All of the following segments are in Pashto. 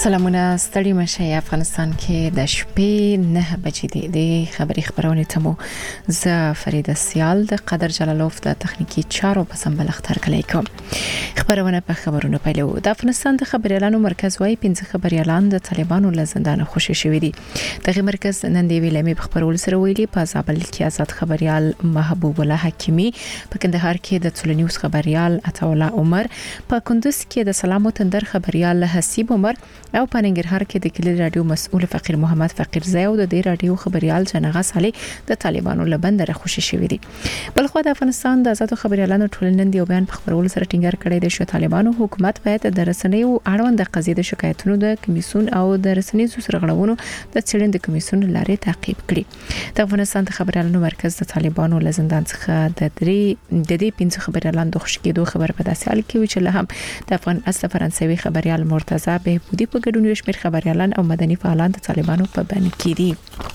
سلامونه ستړي مشه افغانستان کې د شپې 9 بجې د خبرونه ته مو ز فرید سیال د قدر جلالوف د تخنیکی چارو په سمبل اختر کلی کوم خبرونه په خبرونو پیلو د افغانستان د خبريالانو مرکز وايي 15 خبريالان د طالبانو له زندان خوشي شوي دي دغه مرکز نن دی ویلمي په خبرول سره ویلي په زابل کې آزاد خبريال محبوب الله حکیمی په کندهار کې د ټولنیوز خبريال عطا الله عمر په کندوز کې د سلام وطندر خبريال حسیب عمر او په ننګرهار کې د کلی رادیو مسؤل فقیر محمد فقیر زاو د دې رادیو خبريال جنغه صالح د طالبانو لبندره خوشي شوي دي بلخو د افغانستان د آزاد خبريالانو ټولنن دی بیان په خبرول سره ټینګار کړی دی چې طالبانو حکومت باید د رسنیو اړوند د قضیې د شکایتونو د کمیسیون او د رسنیو سرغړونو د څېړنې د کمیسیون لارې تعقیب کړي د افغانستان د خبريالانو مرکز د طالبانو له زندان څخه د دې 15 خبريالانو د خوشکېدو خبر په داسې حال کې و چې له هم د افغان اصل فرانسوي خبريال مرتضی بهبودی په ګډون یو شمېر خبريالان او مدني فعالان د طالبانو په بند کې دي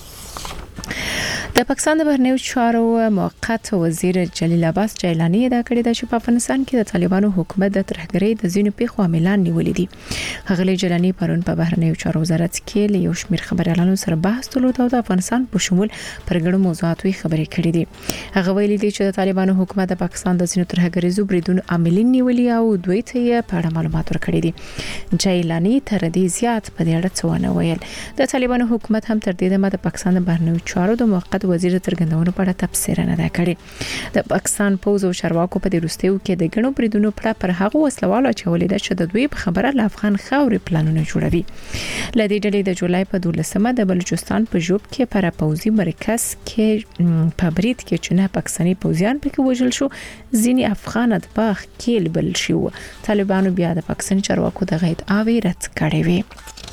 د پاکستان د بهرنیو چارو موقت وزیر جلیل عباس جیلانی دا کړی د چې په افغانستان کې د طالبانو حکومت د ترهګرۍ د ځینو پیښو عاملان نیولې دي هغه جیلانی پرون په بهرنیو چارو وزارت کې له یو شمېر خبريالانو سره بحث درلود او د افغانستان په شمول پر ګڼو موضوعاتو خبرې کړې دي هغه ویلي دي چې د طالبانو حکومت د پاکستان د ځینو ترهګریزو بریدونو عاملین نیولې او دوی ته یې په اړه معلومات ورکړي دي جیلانی تر دې زیات په دې اړه څه ونه ویل د طالبانو حکومت هم تر دې د پاکستان د بهرنیو چارو د موقت وزیر ترګندونو په اړه تفسیر نه ده کړې د پاکستان پوز او چارواکو په دې وروستیو کې د ګڼو بریدونو پر هغه وسلوالو چولې ده چې د دوی په خبره ل افغان خاورې پلانونه جوړوي لدې ډلې د جولای په 12مه د بلوچستان په جوب کې پر پوزي مرکز کې په برید کې چې نه پاکستاني پوزیان پکې وژل شو ځینی افغان اتباع کېل بل شو طالبانو بیا د پاکستان چارواکو د غیت اوی رد کړی وی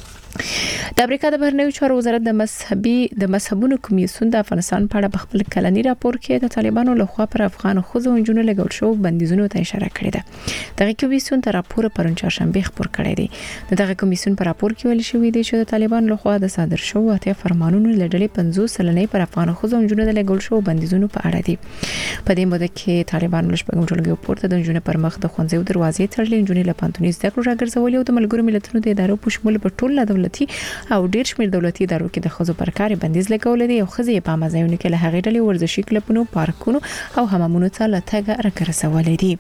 د امریکا د بهرنیو چارو وزارت د مذهبونو کمیسیون د افغانستان په اړه خپل کلنی راپور کې د طالبانو لخوا پر افغان خوځو انجونو لګول شو بندیزونو ته اشاره کړې ده دغه کمیسیون تر راپور پرون چهارشنبه خبر کړی دی دغه کمیسیون پر راپور کې ویل شوی دی چې د طالبان لخوا د صادر شو اته فرمانونو لړلې 50 سلنې پر افغان خوځو انجونو لګول شو بندیزونو په اړه دي په دې موده کې طالبان لشبګم ټولګي پورته د انجونو پر مخ د خونځو دروازې تړلې انجونو له پانتونی زده کړو راګرځولې او د ملګرو ملتونو د ادارو په شمول په ټوله دولتي او ډیر شمېر دولتي ادارو کې د خزو پر کار بندیز لګول دي او خزې په مازایونو کې له هغې ډلې ورزشي کلبونو پارکونو او حمامونو ته لټګه راکرسولې دي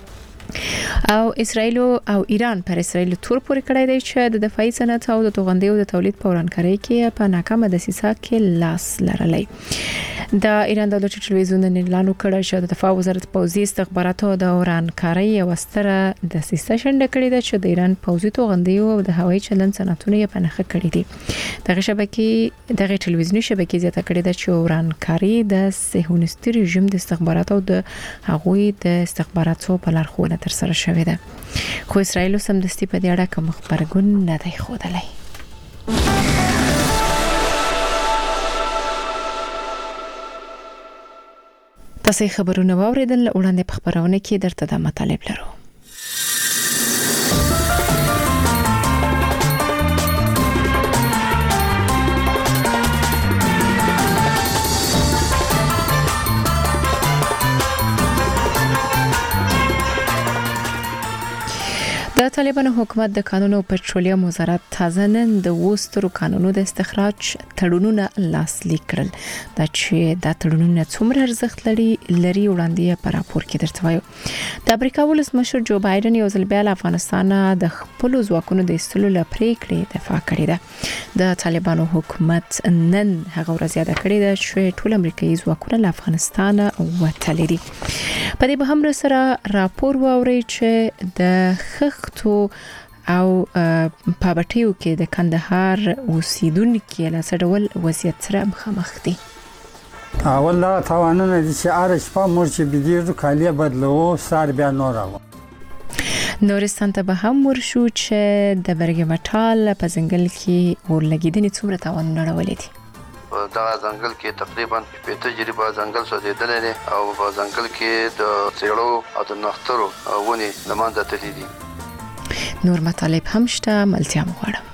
او اسرائیل او ایران پر اسرائیل تور پورې کړی دی چې د دفاعي صنعت او د توغندیو د تولید په ورانکارۍ کې په ناکامه دسیسه کې لاس لرلی د ایران دولتي ټلویزیون نن اعلان وکړ چې د دفاع وزارت پوځي استخباراتو د ورانکارۍ او ستره دسیسه شنډه کړې ده چې د ایران پوځي توغندیو او د هوایي چلند صنعتونه یې په نښه کړې دي دغه شبکې دغه ټلویزیونی شبکې زیاته کړې ده چې ورانکارۍ د صهیونیستي رژیم د استخباراتو او د هغوی د استخباراتو په لارښوونه تر سره شوې ده خو اسرائیل سمدستي په دې اړه کوم خبرګون نه دی ښودلی تاسو خبرونه واوریدل وړاندې په خبرونه کې درته د مطالب لرو د طالبانو حکومت د قانون او پټرولیم وزارت تازه نن د وسترو قانونو د استخراج تړونونه لاسلیک کړل دا چې د تړونونو څومره ارزښت لري وړاندې په راپور کې درته وایو د امریکا ولسمشر جو بایدن یو ځل بیا افغانستان د خپل ځواکونو د ایستلو لپاره پریکړه دفاع کړې ده د طالبانو حکومت نن هغه ورځ یاد کړې ده چې ټول امریکایي ځواکونه له افغانستان وتلي دي په دې به هم سره راپور واوري چې د خښتو او پابټیو کې د کندهار اوسیدونکو له سړول وضعیت سره مخامخ دي اول دا توانونه چې ارش په مرچ بيدیرو کالیه بدلو سار بیا نوراو نورستان ته به هم ورشو چې د برګ مټال په ځنګل کې ورلګیدنې څومره توانونه راولې دي دا ځنګل کې تقریبا 5 تجربه ځنګل سوځیدل دي او په ځنګل کې د سیړو او د نخترو ونی لمانځه تللی دي نور مطالب هم شته ملتیا مغواړم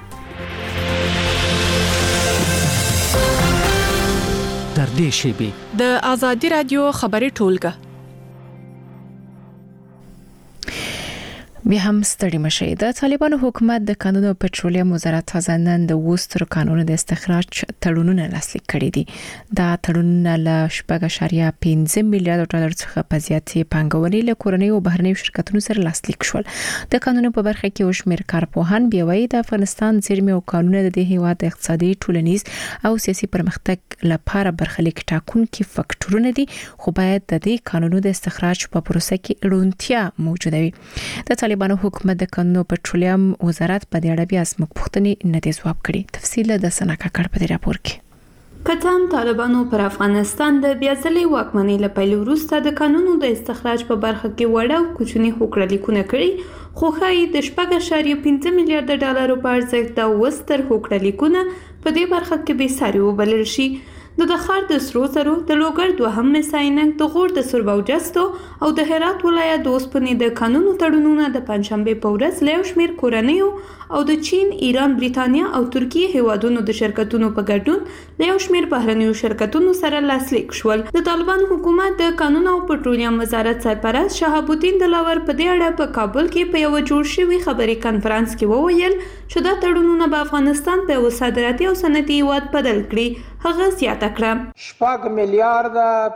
در دې شیبه د ازادي رادیو خبري ټولګه بیا هم ستړي مشي. د طالبانو حکومت د قانون او پټرولیم وزارت نن د وستر قانون د استخراج تړونونه لاسلیک کړي دي. دا تړونونه له 8.5 میلیارډ ډالر څخه په زیاتې پانګونې له کورنۍ او بهرنیو شرکتونو سره لاسلیک شول. د قانون په برخه کې وشمیر کارپوهان بیا وایي د افغانستان زیرمې او قانون د هیواد اقتصادي، ټولنیز او سیاسي پرمختګ لپاره برخلیک ټاکونکي فاکټورونه دي، خو باید د دې قانونو د استخراج په پروسه کې روڼتیا موجوده وي. د طالبانو حکومت د قانون او پټرولیم وزارت په دې اړه بیا اسمک پوښتنې نه دي ځواب کړي. تفصیل د سناکا کړ په دې راپور کې. کتام طالبانو پر افغانستان د بیا ځلې واکمنۍ له پیل وروسته د قانونو د استخراج په برخه کې وړ او کوچني هوکړه لیکونه کړي، خو ښایي د 8.5 میلیارډ ډالرو په ارزښت د وستر هوکړه لیکونه په دې برخه کې به ساري وبلل شي. د دخار د سرو زرو، د لوګر دوهم مساینک، د غور د سوربوجستو او د هرات ولایت د اوسپنې د قانونو تړونونه د پنځشنبه په ورځ له شمیر کورنیو او د چین، ایران، بریتانیا او ترکیه هیوادونو د شرکتونو په ګډون له شمیر بهرنیو شرکتونو سره لاسلیک شول. د طالبان حکومت د قانون او پټرولیم وزارت سرپرست شهاب الدین دلاور په دې اړه په کابل کې په یو جوړ شوی خبري کانفرنس کې وویل چې دا تړونونه به افغانستان په یو صادراتي او صنعتي هیواد بدل کړي. هغه زیاته کړه 4 میلیارډ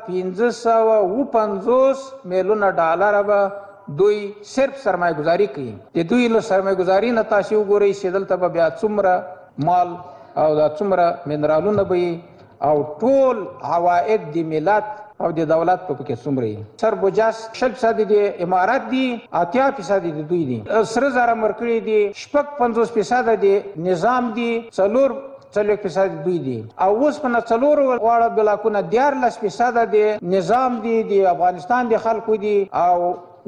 550 میلیونه ډالر به دوی صرف سرمایه گذاری کوي. د دوی له سرمایه گذاری نه تاسو وګورئ چې دلته به بیا څومره مال او دا څومره منرالونه به او ټول عواید د ملت او د دولت په کې څومره سربوجاس 60% د امارات دي، 80% د دوی دي، سره زره مرکړي دي، 50% د نظام دي، 4% دوی دي او اوس په نڅلور واړه بلاکونه 14% د نظام دي، د افغانستان د خلکو دي او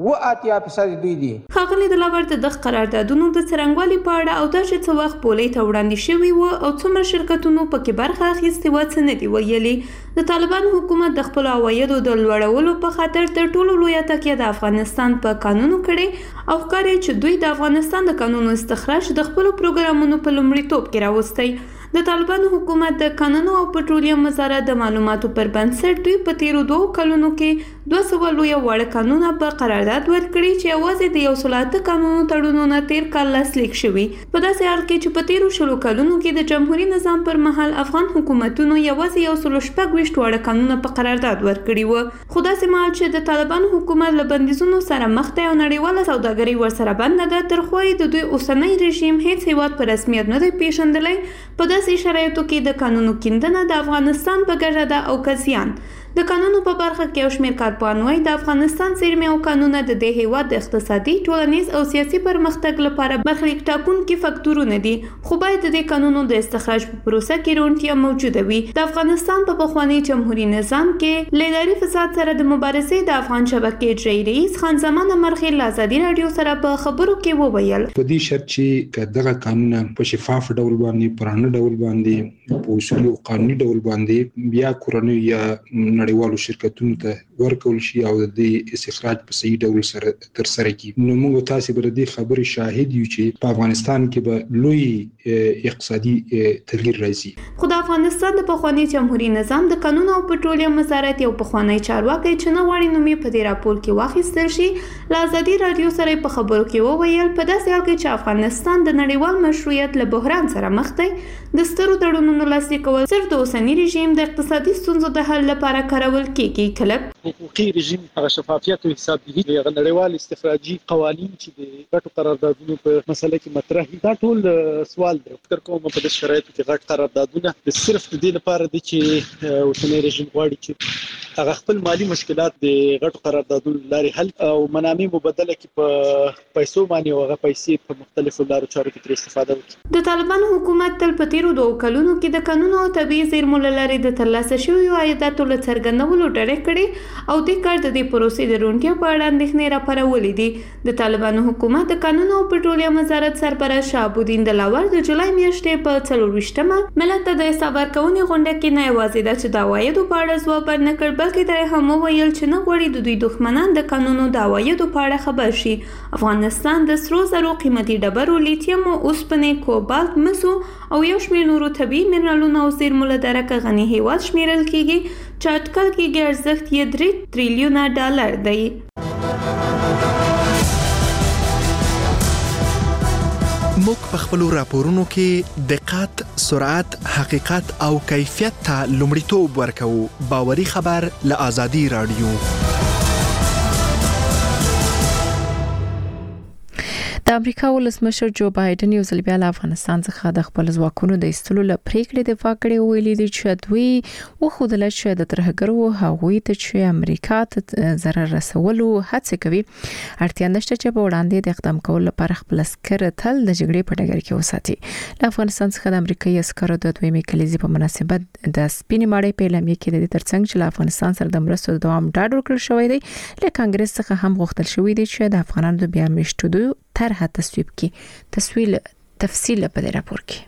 80% دوی دي. ښاغلي دلاور د دغه قراردادونو د څرنګوالي په اړه او د چې څه وخت پولې ته وړاندې شوي و او څومره شرکتونو پکې برخه اخیستې و څه نه دي ویلي. د طالبان حکومت د خپل عوایدو د لوړولو په خاطر تر ټولو لویه تکیه د افغانستان په قانونو کړي او ښکاري چې دوی د افغانستان د قانونو استخراج د خپل پروګرامونو په لومړیتوب کې راوستي. د طالبان حکومت د قانون او پټرولیم وزارت د معلوماتو پر بنسټ دوی په تیرو 2 کلونو کې 200 لوی وړ قانونه په قرارداد ورکړي چې یوازې د 108 قانونو تړونونه تیر کال لاسلیک شوي. په داسې حال کې چې په تیرو 10 کلونو کې د جمهوریت نظام پر مهال افغان حکومتونو یوازې 126 وړ قانونه په قرارداد ورکړي و. خو داسې مهال چې د طالبان حکومت له بندیزونو سره مخ دی او نړیواله سوداګري ورسره بنده ده، تر خو د دوی اوسنی رژیم هیڅ هیواد په رسمیت نه دی پیژندلی. په داسې شرایطو کې د قانونو کیندنه د افغانستان په ګټه ده او کزیان. د قانونو په برخه کې یو شمېر کارپوهان وایي د افغانستان زیرمې او قانونه د دې هیواد د اقتصادي، ټولنیز او سیاسي پرمختګ لپاره برخلیک ټاکونکي فاکټورونه دي، خو باید د دې قانونو د استخراج په پروسه کې روڼتیا موجوده وي. د افغانستان په پخواني جمهوریت نظام کې له اداري فساد سره د مبارزې د افغان شبکې اجرایي رئیس خان زمان مرخیل له ازادي راډیو سره په خبرو کې وویل په دې شرط چې دغه قانون په شفاف ډول باندې، پرانه ډول باندې، په اصول او قانوني ډول باندې بیا کورنۍ یا نړیوالو شرکتونو ته ورکول شي او د استخراج په صحیح ډول سره تر سره کی. نو موږ تاسو بر دې خبرې شاهد یو چې په افغانستان کې به لوی اقتصادي تغییر راځي. خو د افغانستان د پخوانی جمهوریت نظام د قانون او پټرولیم وزارت یو پخوانی چارواکي چې نه غواړي نومې په دې راپور کې واخیستل شي، له ازادي راډیو سره په خبرو کې وویل په داسې حال کې چې افغانستان د نړیوال مشروعیت له بحران سره مخ دی، د سترو تړونونو لاسلیک کول صرف د اوسنی رژیم د اقتصادي ستونزو د حل لپاره کارول کېږي. کلب حقوقي رژیم هغه شفافیت او حسابدهي د نړیوال استخراجي قوانین چې د غټو قراردادونو په مسله کې مطرح دي، دا ټول سوال دی. فکر کوم په دې شرایطو کې غټ قراردادونه صرف د دې لپاره دي چې اوسنی رژیم غواړي چې هغه خپل مالی مشکلات د غټو قراردادونو لارې حل او منامې مبادله کې په پیسو باندې او هغه پیسې په مختلفو لارو چارو کې تر استفاده وکړي. د طالبان حکومت تل په تیرو 2 کلونو کې د قانون او طبيعي زیرمو لارې د ترلاسه شویو عایداتو له څرګندولو ډډه کړې او د کار د دې پروسې د روڼتیا په اړه اندېښنې راپارولې دي. د طالبان حکومت د قانون او پټرولیم وزارت سرپرست شهاب الدین دلاور د جولای میاشتې په 24مه ملت ته د حساب ورکونې غونډه کې نه یوازې د چې د عوایدو په اړه ځواب ورنکړ، بلکې دا هم وویل چې نه غواړي د دوی دښمنان د قانونو د عوایدو په اړه خبر شي. افغانستان د سرو زرو، قیمتي ډبرو، لیتیم، اوسپنې، کوبالت، مسو او یو شمېر نورو طبیعي منرالونو او زیرمو له درکه غني هیواد شمیرل کیږي چې اټکل کېږي ارزښت یې $3 تریلیونه دی. موږ په خپل راپورونو کې دقت، سرعت، حقیقت او کیفیت ته لومړیتوب ورکوو. باوري خبر له آزادي رادیو. د امریکا ولسمشر جو بایدن یو ځل بیا له افغانستان څخه د خپل ځواکونو د ایستلو لپاره پریکړې دفاع کړې ویلي دي چې دوی وخدل چې د ترهګرو هغوی ته چې امریکا ته ضرر رسولو هڅه کوي اړتیا نشته چې په وړاندې د اقدام کولو لپاره خپل عسكر تل د جګړې په ډګر کې وساتي. له افغانستان څخه د امریکایي عسکرو د دویمې کلیزې په مناسبت د سپینې ماڼۍ په اعلامیه کې د دې ترڅنګ چې له افغانستان سره د مرستو دوام ډاډ ورکړل شوی دی له کانګرس څخه هم غوښتل شوی دی چې د افغانانو د بیا میشتو طرح تصویب کی تفصیل په دې راپور کې.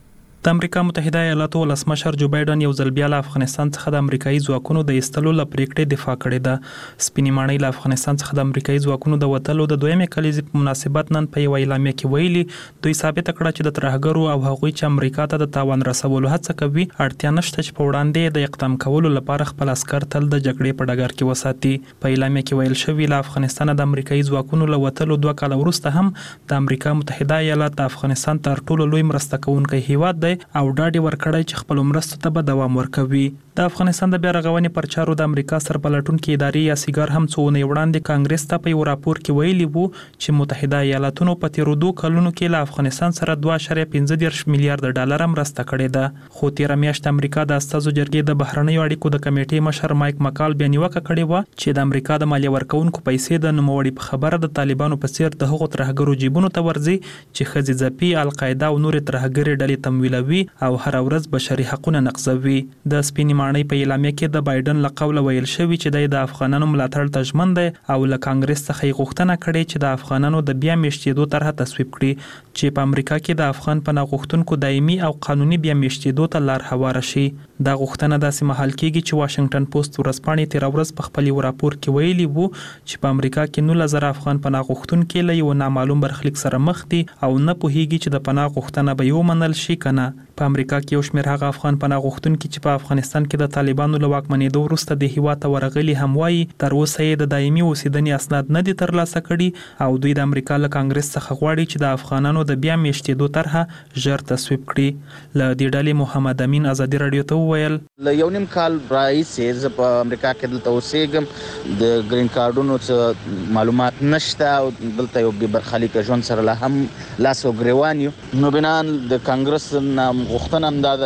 د امریکا متحده ایالاتو ولسمشر جو بایدن یو ځل بیا له افغانستان څخه د امریکایي ځواکونو د ایستلو لپاره پریکړې دفاع کړې ده. سپینې ماڼۍ له افغانستان څخه د امریکایي ځواکونو د وټلو د دویمې کلیزې په مناسبت نن په یو اعلامیه کې ویلي دوی ثابت کړه چې د ترهګرو او هغوی چې امریکا ته د تاوان رسولو هڅه کوي اړتیا نشته چې په وړاندې د اقدام کولو لپاره خپل عسكر تل د جګړې په ډګر کې وساتي. په اعلامیه کې ویل شوی له افغانستان د امریکایي ځواکونو له وټلو 2 کال وروسته هم د امریکا متحده ایالات د افغانستان تر ټولو لوی مرسته کوونکی هیواد دی او ډاډ ورکړی چې خپل مرستو ته به دوام ورکوي. د افغانستان د بیا رغونې پر چارو د امریکا سرپلټونکو ادارې یا سیګار هم څو نه وړاندې کانګرس ته په یو راپور کې ویلي وو چې متحده ایالاتونو په تیرو 2 کلونو کې له افغانستان سره 2.15 میلیارډ ډالر مرسته کړې ده. خو تیر میاشت امریکا د استازو جرګې د بهرنیو اړیکو د کمیټې مشر مایک مکال بیا نیوکه کړې و چې د امریکا د مالیه ورکونکو پیسې د نوموړي په خبره د طالبانو په څیر د هغو ترهګرو جیبونو ته ورځي چې ښځې ځپي، القاعده او نور ترهګري ډلې تمویلوي او هر ورځ بشري حقوقونه نقضوي. د سپینې ماڼۍ په اعلامیه کې د بایدن له قوله ویل شوی چې د افغانانو ملاتړ ته ژمن دی او له کانګرس څخه یې غوښتنه کړې چې د افغانانو د بیا میشتېدو طرح تصویب کړي چې په امریکا کې د افغان پناه غوښتونکو دایمي او قانوني بیا میشتېدو ته لار هواره شي. دا غوښتنه داسې مهال کېږي چې واشنگټن پوسټ ورځپاڼې تیر ورځ په خپل راپور کې ویلي وو چې په امریکا کې 9000 افغان پناه غوښتونکو له یو نامعلوم برخلیک سره مخ دي او نه پوهیږي چې د پناه غوښتنه به یو منل شي کنه. په امریکا کې یو شمېر هغه افغان پناه غوښتونکي چې په افغانستان کې د طالبانو له واکمنېدو وروسته د هیواد ته ورغلي هم وایي تر اوسه یې د دایمي اوسېدنې اسناد نه دي ترلاسه کړي او دوی د امریکا له کانګرس څخه غواړي چې د افغانانو د بیا میشتېدو طرحه ژر تصویب کړي. له دې ډلې محمد امین ازادي رادیو ته وویل له یو نیم کال راهیسې زه په امریکا کې دلته اوسېږم، د ګرین کارډونو څه معلومات نشته او دلته یو بې برخلیکه ژوند سره لا هم لاس او ګریوان یو. نو بنان د کانګرس غوښتنه هم دا ده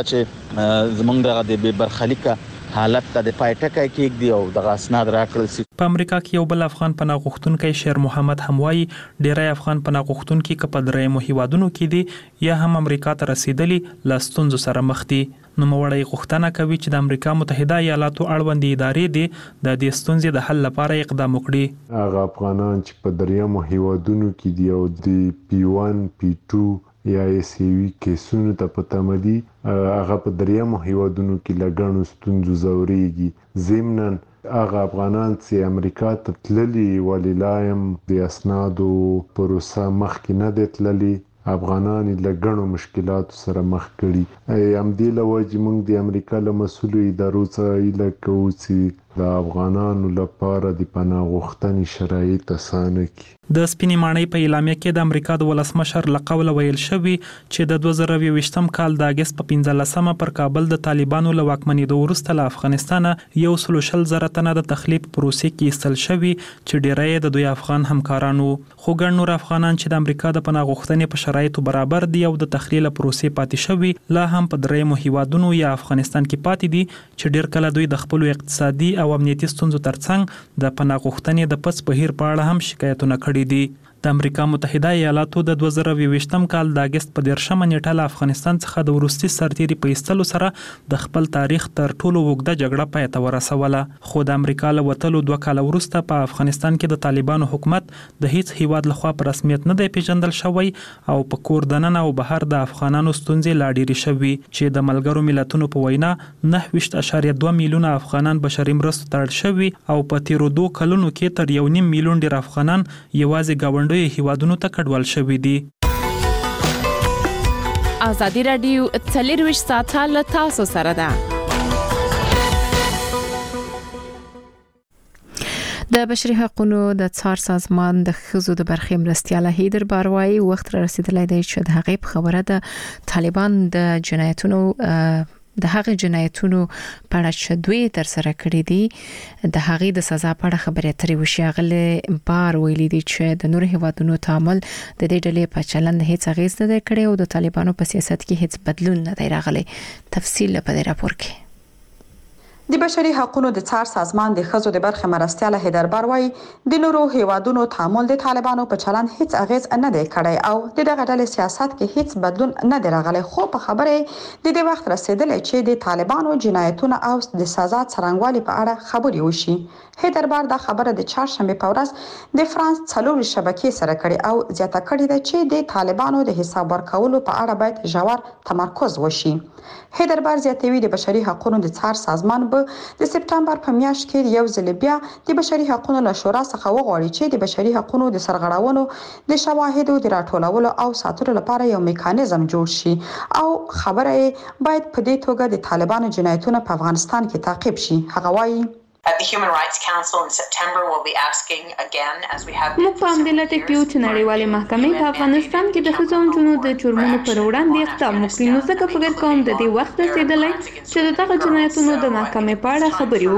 چې زمونږ دغه د بې برخلیکه حالت ته د پای ټکی کېږدي او دغه اسناد راکړل شي. په امریکا کې یو بل افغان پناه غوښتونکی شیر محمد هم وایي ډیری افغان پناه غوښتونکي که په درېیمو هیوادونو کې دي یا هم امریکا ته رسیدلي له ستونزو سره مخ دي. نوموړی غوښتنه کوي چې د امریکا متحده ایالاتو اړوندې ادارې دي د دې ستونزې د حل لپاره اقدام وکړي. هغه افغانان چې په درېیمو هیوادونو کې دي او د P1 P2 یا SAV کیسونو ته په تمه دي هغه په درېیمو هیوادونو کې له ګڼو ستونزو ځورېږي. ضمناً هغه افغانان چې امریکا ته تللي ولې لا هم د اسنادو پروسه مخکې نه دی تللي، افغانان له ګڼو مشکلاتو سره مخ کړي. همدې له وجې موږ د امریکا له مسؤلو ادارو څخه هیله کوو چې د افغانانو لپاره د پناه غوښتنې شرایط اسانه کړي. د سپینې ماڼۍ په اعلامیه کې د امریکا د ولسمشر له قوله ویل شوی چې د 2020 کال د اگست په 15مه پر کابل د طالبانو له واکمنېدو وروسته له افغانستانه 120,000 تنه د تخلیب پروسې کې ایستل شوي چې ډیری د دوی افغان همکارانو. خو ګڼ نور افغانان چې د امریکا د پناه غوښتنې په شرایطو برابر دي او د تخلیل پروسې پاتې شوي لا هم په درېیمو هیوادونو یا افغانستان کې پاتې دي چې ډیر کله دوی د خپل اقتصادي او امنیتي ستونزو ترڅنګ د پناه غوښتنې د پس بهیر په اړه هم شکایتونه کړي دي. د امریکا متحده ایالاتو د 2020 کال د اگست په 13 نیټه له افغانستان څخه د وروستي سرتیري په ایستلو سره د خپل تاریخ تر ټولو اوږده جګړه پای ته ورسوله. خو د امریکا له وتلو 2 کال وروسته په افغانستان کې د طالبانو حکومت د هیڅ هیواد لخوا په رسمیت نه دی پیژندل شوی او په کور دننه او بهر د افغانانو ستونزې لا ډېرې شوي چې د ملګرو ملتونو په وینا 9.2 میلیونه افغانان بشري مرستو ته اړ شوي او په تیرو 2 کلونو کې تر 1.5 میلیون ډیر افغانان یوازې ګاونډیو هیوادونو ته کډوال شوي دي. آزادي رادیو 24 ساعته له تاسو سره ده. د بشري حقوقو د څار سازمان د ښځو د برخې مرستیاله هیدر باروایی وخت را رسیدلی دی چې د هغې په خبره د طالبان د جنایتونو په اړه چې دوی تر سره کړی دي د هغې د سزا په اړه خبرې اترې وشي. هغه بار ویلي دي چې د نور هیوادونو تعامل د دې ډلې په چلند هیڅ اغیز نه کړي او د طالبانو په سیاست کې هیڅ بدلون نه دی راغلی. تفصیل په دې راپور کې. د بشري حقوقو د څار سازمان د ښځو د برخې مرستیاله هیدر باروایی د نورو هیوادونو تعامل د طالبانو په چلند هیڅ اغیز نه دی کړی او د دغه ډلې سیاست کې هیڅ بدلون نه دی راغلی، خو په خبره د دې وخت رسیدلی چې د طالبانو جنایتونو او د سزا څرنګوالي په اړه خبرې وشي. هیدر بار دا خبره د چهارشنبه په ورځ د فرانس 4 شبکې سره کړې او زیاته کړې ده چې د طالبانو د حساب ورکولو په اړه باید ژور تمرکز وشي. هیدر بار زیاتوي د بشري حقوقو د څار سازمان د سپټمبر په میاشت کې یو ځل بیا د بشري حقوقو له شورا څخه وغواړي چې د بشري حقوقو د سرغړونو د شواهدو د راټولولو او ساتلو لپاره یو میکانیزم جوړ شي او خبره باید په دې توګه د طالبانو جنایتونو په افغانستان کې تعقیب شي. هغه وایي The Human Rights Council in September will be asking again as we have موږ په همدې لټه کې یو چې نړیوالې محکمې په افغانستان کې د ښځو او نجونو د جرمونو پر وړاندې اقدام وکړي. نو ځکه فکر کوم د دې وخت رسیدلی چې د دغه جنایتونو د محکمې په اړه خبرې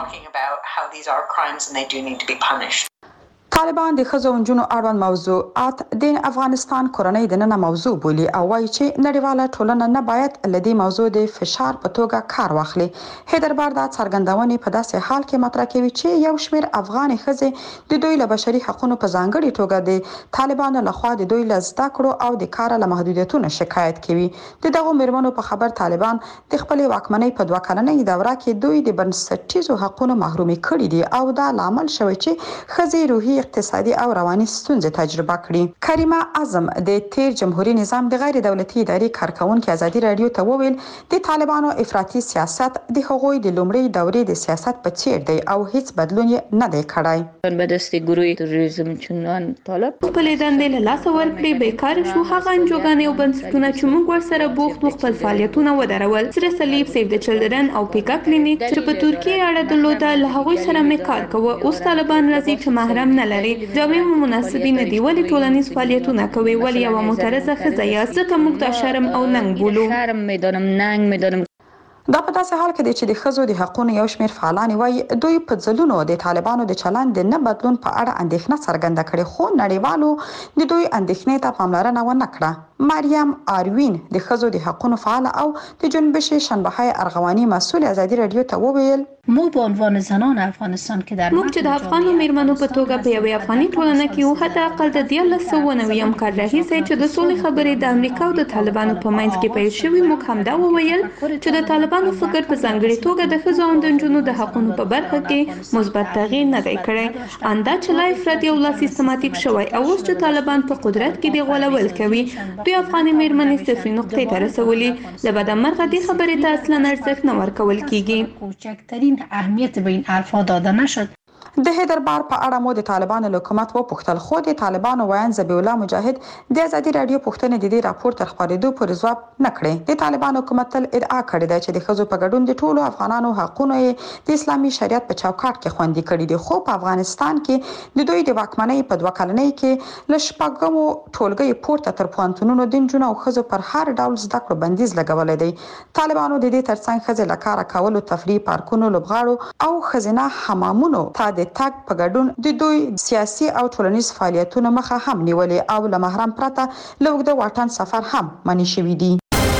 وکړو. طالبان د ښځو او نجونو اړوند موضوعات د افغانستان کورنۍ د نن موضوع بولي او وایي چې نړیواله ټولنه نه باید لدې موضوع د فشار په توګه کار واخلي. هیدر بار دا څرګندونې په داسې حال کې مطرح کوي چې یو شمېر افغان ښځې د دوی له بشري حقوقو په ځانګړي توګه د طالبانو لخوا د دوی له زده کړو او د کار له محدودیتونو شکایت کوي. د دغو میرمنو په خبر طالبان د خپل واکمنۍ په 2 کلنۍ دوره کې دوی د بنسټیزو حقوقو محرومي کړي دي او دا لامل شوی چې ښځې روحي اقتصادي او رواني ستونزې تجربه کړي. کریمه اعظم د تیر جمهوریت نظام د غیر دولتي ادارې کارکونکو ازادي رادیو ته وویل د طالبانو افراطي سیاست د هغوی د لومړۍ دورې د سیاست په څیر دی او هیڅ بدلون نه دی کړی. به دستي گروه تروریسم چنان طالب خپل دندې له لاسه ورکړي، بیکار شو. هغه انجوګانې او بنسټونه چې موږ ورسره بوخت وو خپل فعالیتونه ودرول. سره صلیب، سیف د چلډرن او پیکا کلینیک چې په ترکیه اړه درلوده له هغوی سره مې کار کوه. اوس طالبان راځي چې محرم نه لري، جامع مناسبین نه دی، ولی ټولنیز فعالیتونه کوي، ولی یو معترضه ښځه یاست، ځکه موږ دا شرم او ننګ بولو. شرم میدانم، ننګ میدانم. دا په داسې حال کې دی چې د ښځو د حقوقو یو شمېر فعالان وایي دوی په ځلونو د طالبانو د چلند د نه بدلون په اړه اندېښنه څرګنده کړې، خو نړیوالو د دوی اندېښنې ته پاملرنه ونه کړه. مریم آروین د ښځو د حقوقو فعال او د جنبش شنبه ارغواني مسؤل ازادي رادیو ته وویل موږ په عنوان زنان افغانستان کې در موږ چې د افغانو میرمنو په توګه په یوې افغاني ټولنه کې یو حتی اقل د 1990 کال راهیسې چې د سولې خبرې د امریکا او د طالبانو په منځ کې پیل شوې، موږ همدا وویل چې د طالبانو فکر په ځانګړي توګه د ښځو او نجونو د حقوقو په برخه کې مثبت تغییر نه دی کړی. اندا چې لا افراطي او لا سیستماتیک شوی او اوس چې طالبان په قدرت کې دی غولول کوي، دوی افغاني میرمنې صفري نقطې ته رسولي. له بدمرغه دې خبرې ته اصلا ارزښت نه ورکول کیږي. کوچکترین اهمیت به این حرفا داده نشد. د هیدر بار په اړه مو د طالبانو حکومت وپوښتل، خو د طالبانو ویان ذبیح الله مجاهد د ازادي رادیو پوښتنې د دې راپور تر خبرېدو پورې ځواب نه کړی. د طالبانو حکومت تل ادعا کړې ده چې د ښځو په ګډون د ټولو افغانانو حقوقونه د اسلامي شریعت په چوکاټ کې خوندي کړي دي، خو په افغانستان کې د دوی د واکمنۍ په 2 کلنۍ کې له شپږمو ټولګي پورته تر پوهنتونونو د نجونو او ښځو پر هر ډول زده کړو بندیز لګولې دی. طالبانو د دې ترڅنګ ښځې له کاره کولو، تفریح پارکونو، لوبغاړو او ښځینه حمامونو ته د تګ په ګډون د دوی سیاسي او ټولنیز فعالیتونو مخه هم نیولې او له محرم پرته له اوږده واټن سفر هم منع شوي دي.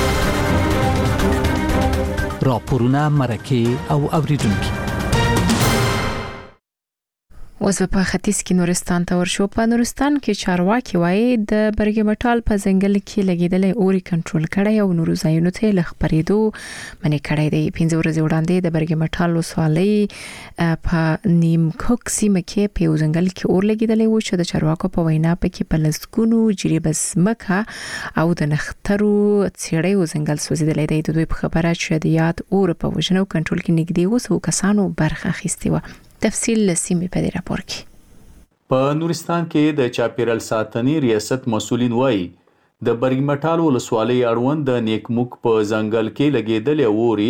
راپورونه، مرکې او اوریدونکي. اوس په ختیځ کې نورستان ته ورشو. په نورستان کې چارواکي وایي د برګ مټال په ځنګل کې لګیدلې اوري کنټرول کړي او نورو ځایونو ته لخپریدو منې کړي دی. 15 ورځې وړاندې د برګ مټال وسوالۍ په نیمکوک سیمه کې په ځنګل کې اور لګیدلې و چې د چارواکو په وینا پکې په لسګونو جریبه ځمکه او د نخترو څېړې و ځنګل سوځیدلې دی. د دوی په خبره چې د یاد اور په وژنو کنټرول کې نږدې وسو کسانو برخه اخیستې و. تفصیل لسیمه په دې راپور کې. په نورستان کې د چاپیرل ساتنې ریاست مسولین وایي د برګ مټال ولسوالۍ اړوند د نیکموک په ځنګل کې لګیدلې اوري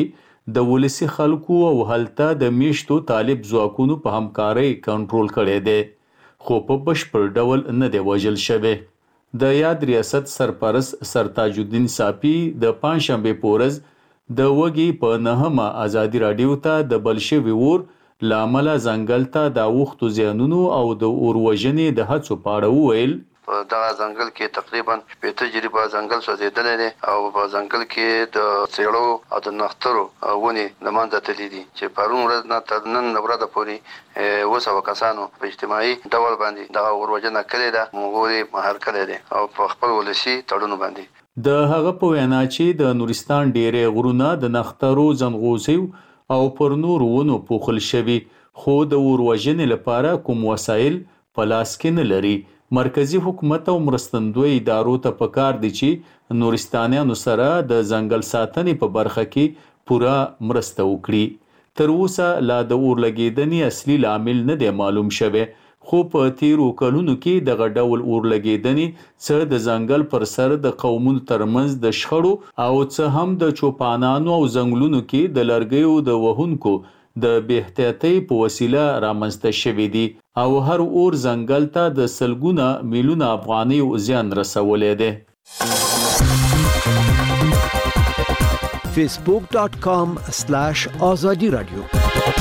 د ولسی خلکو او هلته د میشتو طالب ځواکونو په همکارۍ کنټرول کړی دی، خو په بشپړ ډول نه دی وژل شوی. د یاد ریاست سرپرست سرتاج الدین صافي د پنجشنبې په ورځ د وږي په 9مه ازادي راډیو ته د بل شوي اور له امله ځنګل ته د اوښتو زیانونو او د اور وژنې د هڅو په اړه وویل. په دغه ځنګل کې تقریبا 15 جریبه ځنګل سوځېدلی دی او په ځنګل کې د څېړو او د نښترو ونې له منځه تللي دي چې پرون ورځ نه تر نن ورځې پورې 200 کسانو په اجتماعي ډول باندې دغه اور وژنه کړې ده، موږ یې مهار کړی دی او په خپل ولسي تړونو باندې. د هغه په وینا چې د نورستان ډېرې غرونه د نښترو ځنغوزیو او پر نورو ونو پوښل شوي، خو د اور وژنې لپاره کوم وسایل په لاس کې نه لري. مرکزی حکومت او مرستندوی ادارو ته پکار دي چې نورستانیانو سره د ځنګل ساتنې په برخه کې پوره مرسته وکړي. تر اوسه لا د اور لګیدنې اصلي لامل نه دی معلوم شوی، خو په تیرو کلونو کې دغه ډول اور لګیدنې څه د ځنګل پر سر د قومونو ترمنځ د شخړو او څه هم د چوپانانو او ځنګلونو کې د لرګیو د وهونکو د بې احتیاطۍ په وسیله رامنځته شوي دي او هر اور ځنګل ته د سلګونه میلیونه افغانیو زیان رسولی دی. facebook.com/azadi radio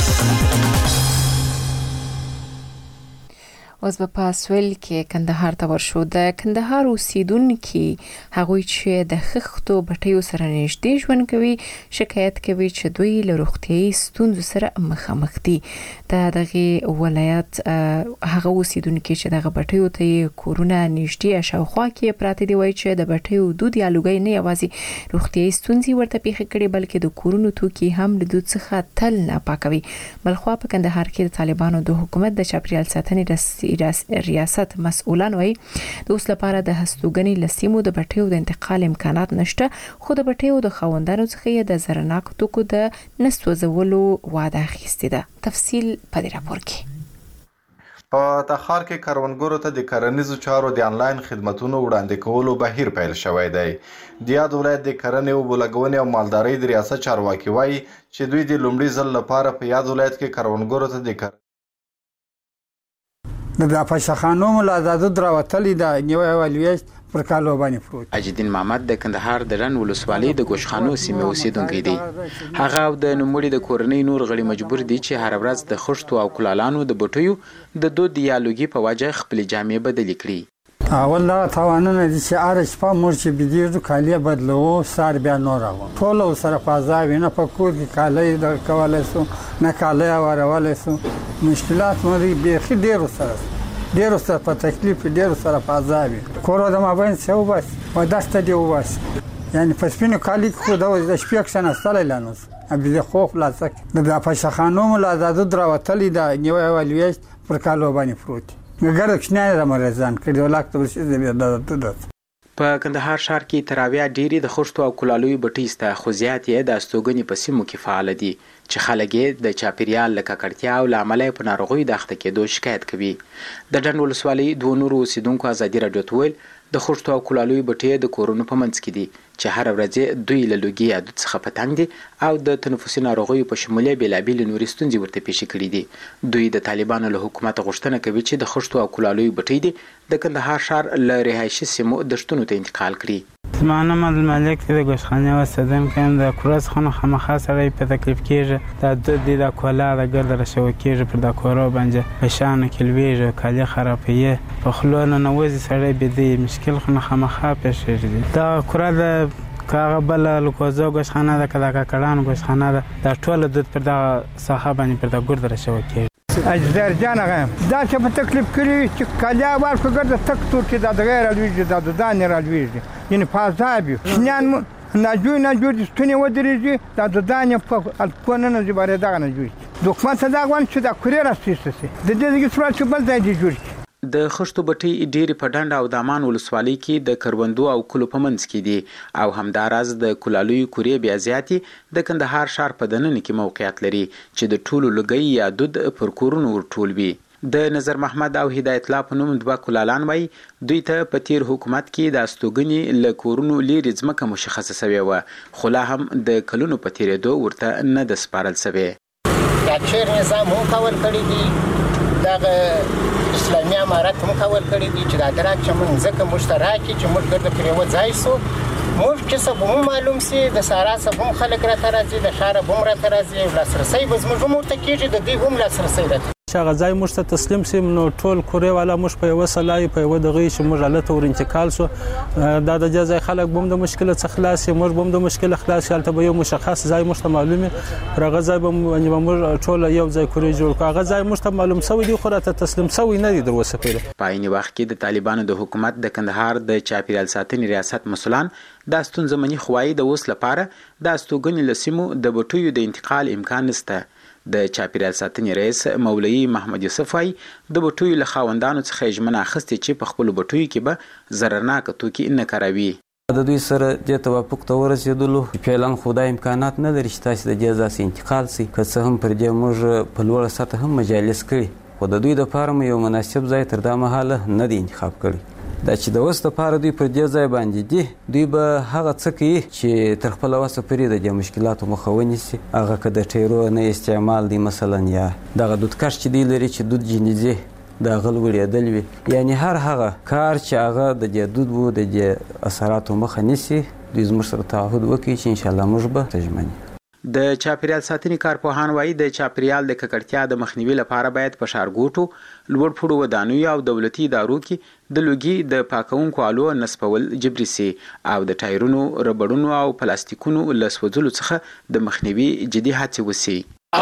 اوس به په سویل کې کندهار ته ورشو. د کندهار اوسیدونکو هغوی چې د خښتو بټیو سره نږدې ژوند کوي شکایت کوي چې دوی له روغتیايي ستونزو سره مخامخ دي. دغه ولایت هغه اوسیدونکو چې دغه بټیو ته کورونه نږدې شاوخوا کې پراته دي وایي چې د بټیو دود یا لوګي نه یوازې روغتیايي ستونزې ورته پیښ کړي بلکې د کورونو توکي هم له دود څخه تل نه پاکوي. بلخوا په کندهار کې د طالبانو د حکومت د چاپیریال ساتنې ریاست مسؤلان وایي د اوس لپاره د هستوګنې لسیمو د بټیو د انتقال امکانات نشته، خو د بټیو د خاوندانو څخه د زرناک توکو د نسوځولو وعده اخیستې ده. تفصیل په دې راپور کې. په تخار کې کروندګرو ته د کرنیزو چارو د انلاین خدماتونو وړاندې کولو بهیر پیل شوی دی. د یاد ولایت د کرنې او بلګونې او مالدارۍ د ریاست چارواکي وایي چې دوی د لومړي ځل لپاره په یاد ولایت کې کروندګرو ته د د پاشخانو ملازادو دراوتلی دا نیوه والویش پر کالو باندې پروت. اجدین محمد د کندهار د رن ولسوالۍ د ګوشخانو سیمې اوسیدونکی دی. هغه او د نوموړي د کورنۍ نور غړي مجبور دي چې هر ورځ د خښتو او کلالانو د بټیو د دود یا لوګي په وجه خپل جامې بدلې کړي. اول دا توانونه دي چې ارش په مور چې بيدیرو کالیه بدلو سار بیا نور راو ټول سره پازاوی نه پکور کې کالیه د کولای سو نه کالیه ورولای سو مشکلات مې به ډیرو سره په تکلیف ډیرو سره پازاوی کورو د مابین څه وبس و داسته دی وبس یعنی په سپینو کالی خو د شپږ سنه ستل لانوس ابي د خوف لاسک د پاشخانو ملازادو دراوتلی دا نیوه والویش پر کالو باندې پروت مګر کښنه رمضان کړي ولاکته ورسې د په کندهار ښار کې تراویح ډېری د خښتو او کلالوي بټي سته، خو زیات یې د استوګنې په سیمو کې فعال دي چې خلک یې د چاپیریال له ککړتیا او له امله په ناروغیو د اخته کېدو شکایت کوي. د ډنډ ولسوالۍ دوه نورو اوسیدونکو ازادي راډیو ته ویل د خښتو او کلالوي بټي د کورونو په منځ کې دي چې هر ورځ دوی له لوګي یا دود څخه په تنګ دي او د تنفسي ناروغیو په شمول بېلابېلې نورې ستونزې ورته پیښې کړي دي. دوی د طالبانو له حکومت غوښتنه کوي چې د خښتو او کلالوي بټي دي د کندهار ښار له رهایشي سیمو دشتونو ته انتقال کړي. زمانه ملک د ګوشخانې اوسیدونکی یم. د کورس خونه خامخا سړی په تکلیف کېږي، دا دود دی، دا کولا د ګرده راشوه کېږي پر دا کورو باندې په شانو کې لویږي، کالي خرابوي، په خولو ننوځي سړی بېدی مشکل خو خامخا پیښېږي. دا کوره د کاغه بل لوکوزو ګوشخانه ده که د کاکړانو ګوشخانه ده، دا ټوله دود پر دغه ساحه باندې پر دا ګرده راشوه کېږي. اجدر جان غیم دا چې په تکلیف کړی چې کالیا ورکو ګرځه تک تور کې دا د غیر الویږي دا د دانې رالویږي یعنی فازابي شنیان ناجوی د ستونې ودرېږي دا د دانې په الکونه نه زبارې دغه نه جوړي دوکمن ته دا غوان چې دا کورې راستېسته سي د دې سوال چې بل ځای دی جوړ د خښتو بټي ډېری په ډنډ او دامان ولسوالۍ کې د کروندو او کلو په منځ کې دي او همداراز د کلالوي کورې بیا زیاتې د کندهار ښار په دننه کې موقعیت لري چې د ټولو لوګي یا دود پر کورونو ورټول وي. د نظر محمد او هدایت الله په نوم دوه کولالان وایي دوی ته په تیر حکومت کې د استوګنې له کورونو لیرې ځمکه مشخصه سوې وه خو لا هم د کلونو په تیرېدو ورته نه ده سپارل سوې. د چیر نظام هم کول کړي دي دغه اسلامي امارت هم کول کړي دي چې دا درک چې موږ ځکه مشترکي چې موږ ګرځو پرې و ځای سو موږ چې څه به معلوم سي د سارا څه هم خلک راته راځي د ښاره به هم راته راځي لاسرسی به زموږ هم ورته کېږي د دوی هم لاسرسی راته چې هغه ځای موږ ته تسلیم سي نو ټول کورې والا موږ په یوه سلای په یوه دغې چې موږ هلته ور انتقال سو دا د دې ځای خلک به هم د مشکله څخه خلاص شي موږ به هم د مشکله خلاص شي هلته به یو مشخص ځای موږ ته معلوم وي پر هغه ځای به موږ ټول یو ځای کورې جوړ کړو هغه ځای موږ ته معلوم سوی دی خو راته تسلیم سوی نه دی در اوسه پورې. په عین وخت کې د طالبانو د حکومت د کندهار د چاپیریال ساتنې ریاست مسؤلان دا ستونزه مني خوایي د اوس لپاره د استوګنې له سیمو د بټیو د انتقال امکان نشته. د چاپیریال ساتنې رئیس مولوي محمد یوسف وايي د بټیو له خاوندانو څخه ژمنه اخیستې چې په خپلو بټیو کې به ضررناکه توکي نه کاروي. د دوی سره د توافق ته ورسېدلو فعلا خو دا امکانات نه لري چې تاسو د دې ځای انتقال سي که څه هم پر دې موږ په لوړه سطح هم مجالس کړي خو د دوی لپاره یو مناسب ځای تر دا مهاله نه دی انتخاب کړی. دا چې د اوس لپاره دوی پر دې ځای باندې دي دوی به هغه څه کوي چې تر خپله وسه پورې د دې مشکلاتو مخه ونیسي هغه که د ټیرو نه استعمال دی مثلا یا دغه دودکش چې دی لري چې دود جنیزي د هغه لوړېدل وي یعنې هر هغه کار چې هغه د دې دود و د دې اثراتو مخه نیسي دوی زموږ سره تعهد وکړي چې انشاءالله موږ به تژمن یو. د چاپیریال ساتنې کارپوهان وایي د چاپیریال د ککړتیا د مخنیوي لپاره باید په ښارګوټو لوړ پوړو ودانیو او دولتي ادارو کې د لوګي د پاکونکو آلو نصبول جبري سي او د ټایرونو ربړونو او پلاستیکونو له سوځلو څخه د مخنیوي جدي هڅې وسي.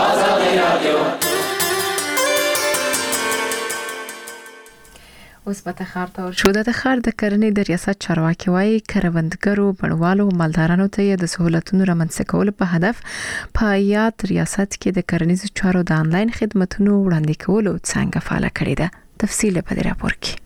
اوس په تخار ته شو د تخار د کرنې د ریاست چارواکي وايي کروندګرو بڼوالو او مالدارانو ته د سہولتونو رامنځته کولو په هدف په یاد ریاست کې د کرنیزو چارو د انلاین خدماتونو وړاندې کولو څنګه فعال کړی ده. تفصیل په دې راپور کې.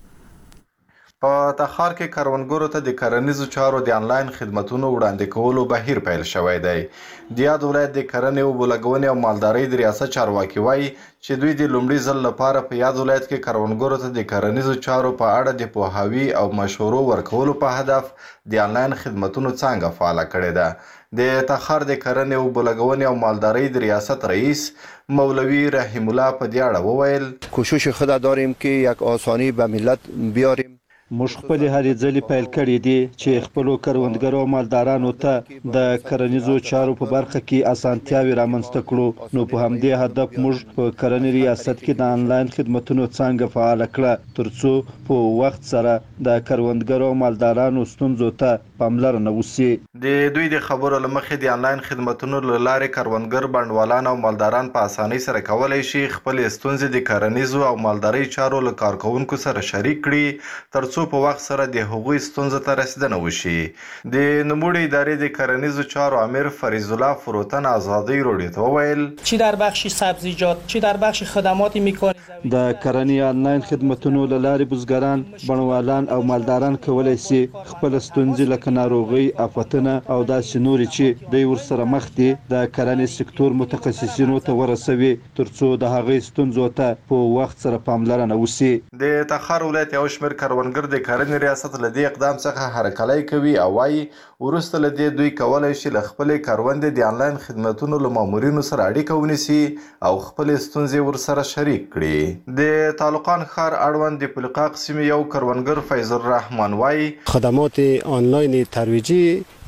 په تخار کې کروندګرو ته د کرنیزو چارو د انلاین خدماتونو وړاندې کولو بهیر پیل شوی دی. د یاد ولایت د کرنې او بولګونې او مالدارۍ د ریاست چارواکي وایي چې دوی د لومړي ځل لپاره په یاد ولایت کې کروندګرو ته د کرنیزو چارو په اړه د پوهاوي او مشورو ورکولو په هدف د انلاین خدماتونو څنګه فعال کړی ده. د تخار د کرنې او بولګونې او مالدارۍ د ریاست رئیس مولوی رحیم الله په دې اړه وویل کوشش خود داریم که یک آسانی به ملت بیاریم. موږ خپل هرې ځلې پیل کړي دي چې خپلو کروندګرو او مالدارانو ته د کرنیزو چارو په برخه کې اسانتیاوې رامنځته کړو نو په همدې هدف موږ په کرنې ریاست کې د انلاین خدماتونو څنګه فعال کړه ترڅو په وخت سره د کروندګرو او مالدارانو ستونزو ته پاملرنه وشي. د دوی د خبرو له مخې د انلاین خدماتونو له لارې کروندګر بڼوالان او مالداران په اسانۍ سره کولی شي خپل ستونزې د کرنیزو او مالدارۍ چارو له کارکوونکو سره شریک کړي ترڅو په وخت سره د هغوی ستونزو ته رسیدنه وشي. د نوموړي ادارې د کرنیزو چارو امیر فریض الله فروتن آزادی رادیو ته وویل چی در بخش سبزیجات چی در بخش خدمات میکانیزه د کرنې انلاین خدماتونو له لارې بزګران بڼوالان او مالداران کولی شي خپل ستونزې لکه ناروغي آفتونه او داسې نورې چې دوی ورسره مخ دي د کرنې سکتور متخصصینو ته ورسوي ترڅو د هغوی ستونزو ته په وخت سره پاملرنه وشي. د تخار ولایت یو شمېر کروندګر د کرنې ریاست له دې اقدام څخه هرکلی کوي او وایي وروسته له دې دوی کولی شي له خپلې کروندې د انلاین خدمتونو له مامورینو سره اړیکه ونیسي او خپلې ستونزې ورسره شریک کړي. د تالقان ښار اړوند د پلقاق سیمې یو کروندګر فیض الرحمن وایي خدمات آنلاین ترویجی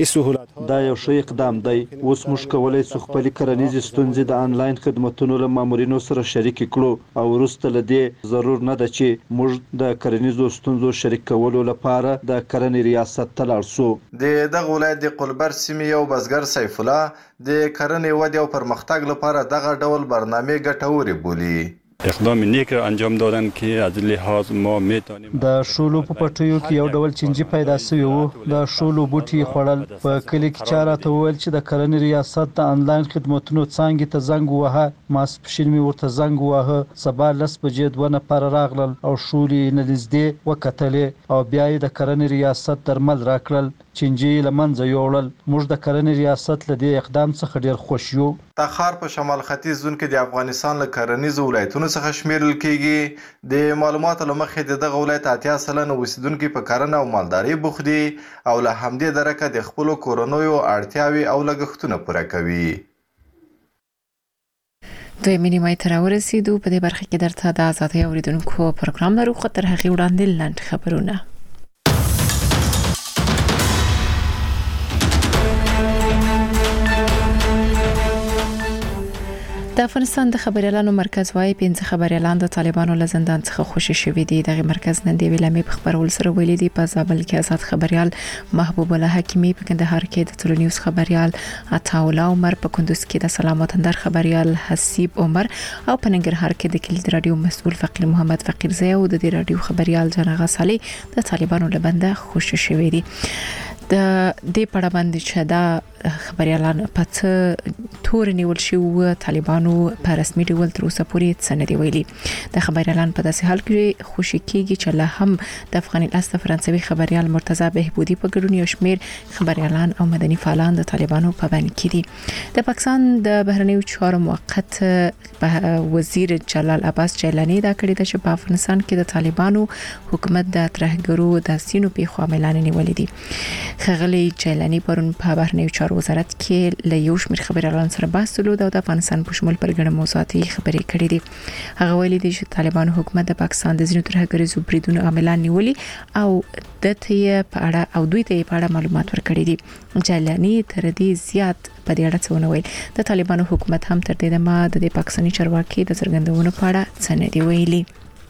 دا یو ښه اقدام دی. اوس موږ کولی شو خپلې کرنیزې ستونزې د انلاین خدمتونو له مامورینو سره شریکې کړو او وروسته له دې ضرور نه ده چې موږ د کرنیزو ستونزو شریک کولو لپاره د کرنې ریاست ته لاړ شو. د دغه ولایت د قلبر سیمې یو بزګر سیف الله د کرنې ودې او پرمختګ لپاره دغه ډول برنامې ګټورې بولي. اقدام نیک انجام دادن که از لحاظ ما میتونیم د شولو په پټیو کې یو ډول چینجی پیدا شوی وو د شولو بوټي خوړل په کلی کې چاره ته ویل چې د کرنې ریاست د انلاین خدماتونو څنګه ته زنګ وهه ماسپښین می ورته زنګ وهه سبا لس بجې دوه نفر راغلل او شولې نه نږدې وکتلې او بیا یې د کرنې ریاست درمل راکړل چینجي له منځه یوړل. موږ د کرنې ریاست له دې اقدام څخه ډېر خوښ یو. تخار په شمال ختیځ زون کې د افغانستان له کرنیزو ولایتونو څخه شمیرل کیږي. د معلوماتو له مخې د دغه ولایت 80% اوسیدونکي په کرنه او مالدارۍ بوخت دي او له همدې درکه د خپلو کورنیو اړتیاوې او لګښتونه پوره کوي. دوی نیمه ته راورسېدو. په دې برخه کې درته د آزادۍ اوریدونکو پروګرام لرو، خو تر هغې وړاندې لنډ خبرونه. د افغانستان د خبريالانو مرکز وايي 15 خبريالان د طالبانو له زندان څخه خوشي شوي دي. دغه مرکز نن د ویلامې په خبرول سره ویلي دي په زابل کې آزاد خبريال محبوب الله حکیمی، په کندهار کې د ټولو نیوز خبريال عطا الله عمر، په کندوز کې د سلام وطندر خبريال حسیب عمر او په ننګرهار کې د کلید رادیو مسؤل فقیر محمد فقیر زی او د رادیو خبريال جنغه صالح د طالبانو له بنده خوشي شوي دي. د دې پړه باندې چې دا خبريالان په تور نیول شي او طالبانو په رسمي ډول تر اوسه پورې څه نه دی ویلي. د خبريالان په داسې حال کې خوشي کیږي چې له هم د افغان الاصل فرانسوي خبريال مرتضی بهبودي په ګډون یو شمیر خبريالان او مدني فعالان د طالبانو په بند کې دي. د پاکستان د بهرنیو چارو موقت وزیر جلال عباس جیلانی دا کړی چې په افغانستان کې د طالبانو حکومت د ترهګرو د سینو په خاملانه نیولې دي. خغلی جیلانی پرون په بهرنیو چارو وزارت کې له یو شمېر خبريالانو سره بحث درلود او د افغانستان په شمول پر ګڼو موضوعاتي خبرې کړې دي. هغه ویلي دي چې طالبانو حکومت د پاکستان د ځینو ترهګریزو بریدونو عاملان نیولي او د ته په اړه او دوی ته په اړه معلومات ورکړي دي. جیلانی تر دې زیات په دې اړه څه ونه ویل. د طالبانو حکومت هم تر دې دمه د پاکستاني چارواکي د څرګندونو په اړه څه نه دی ویلي.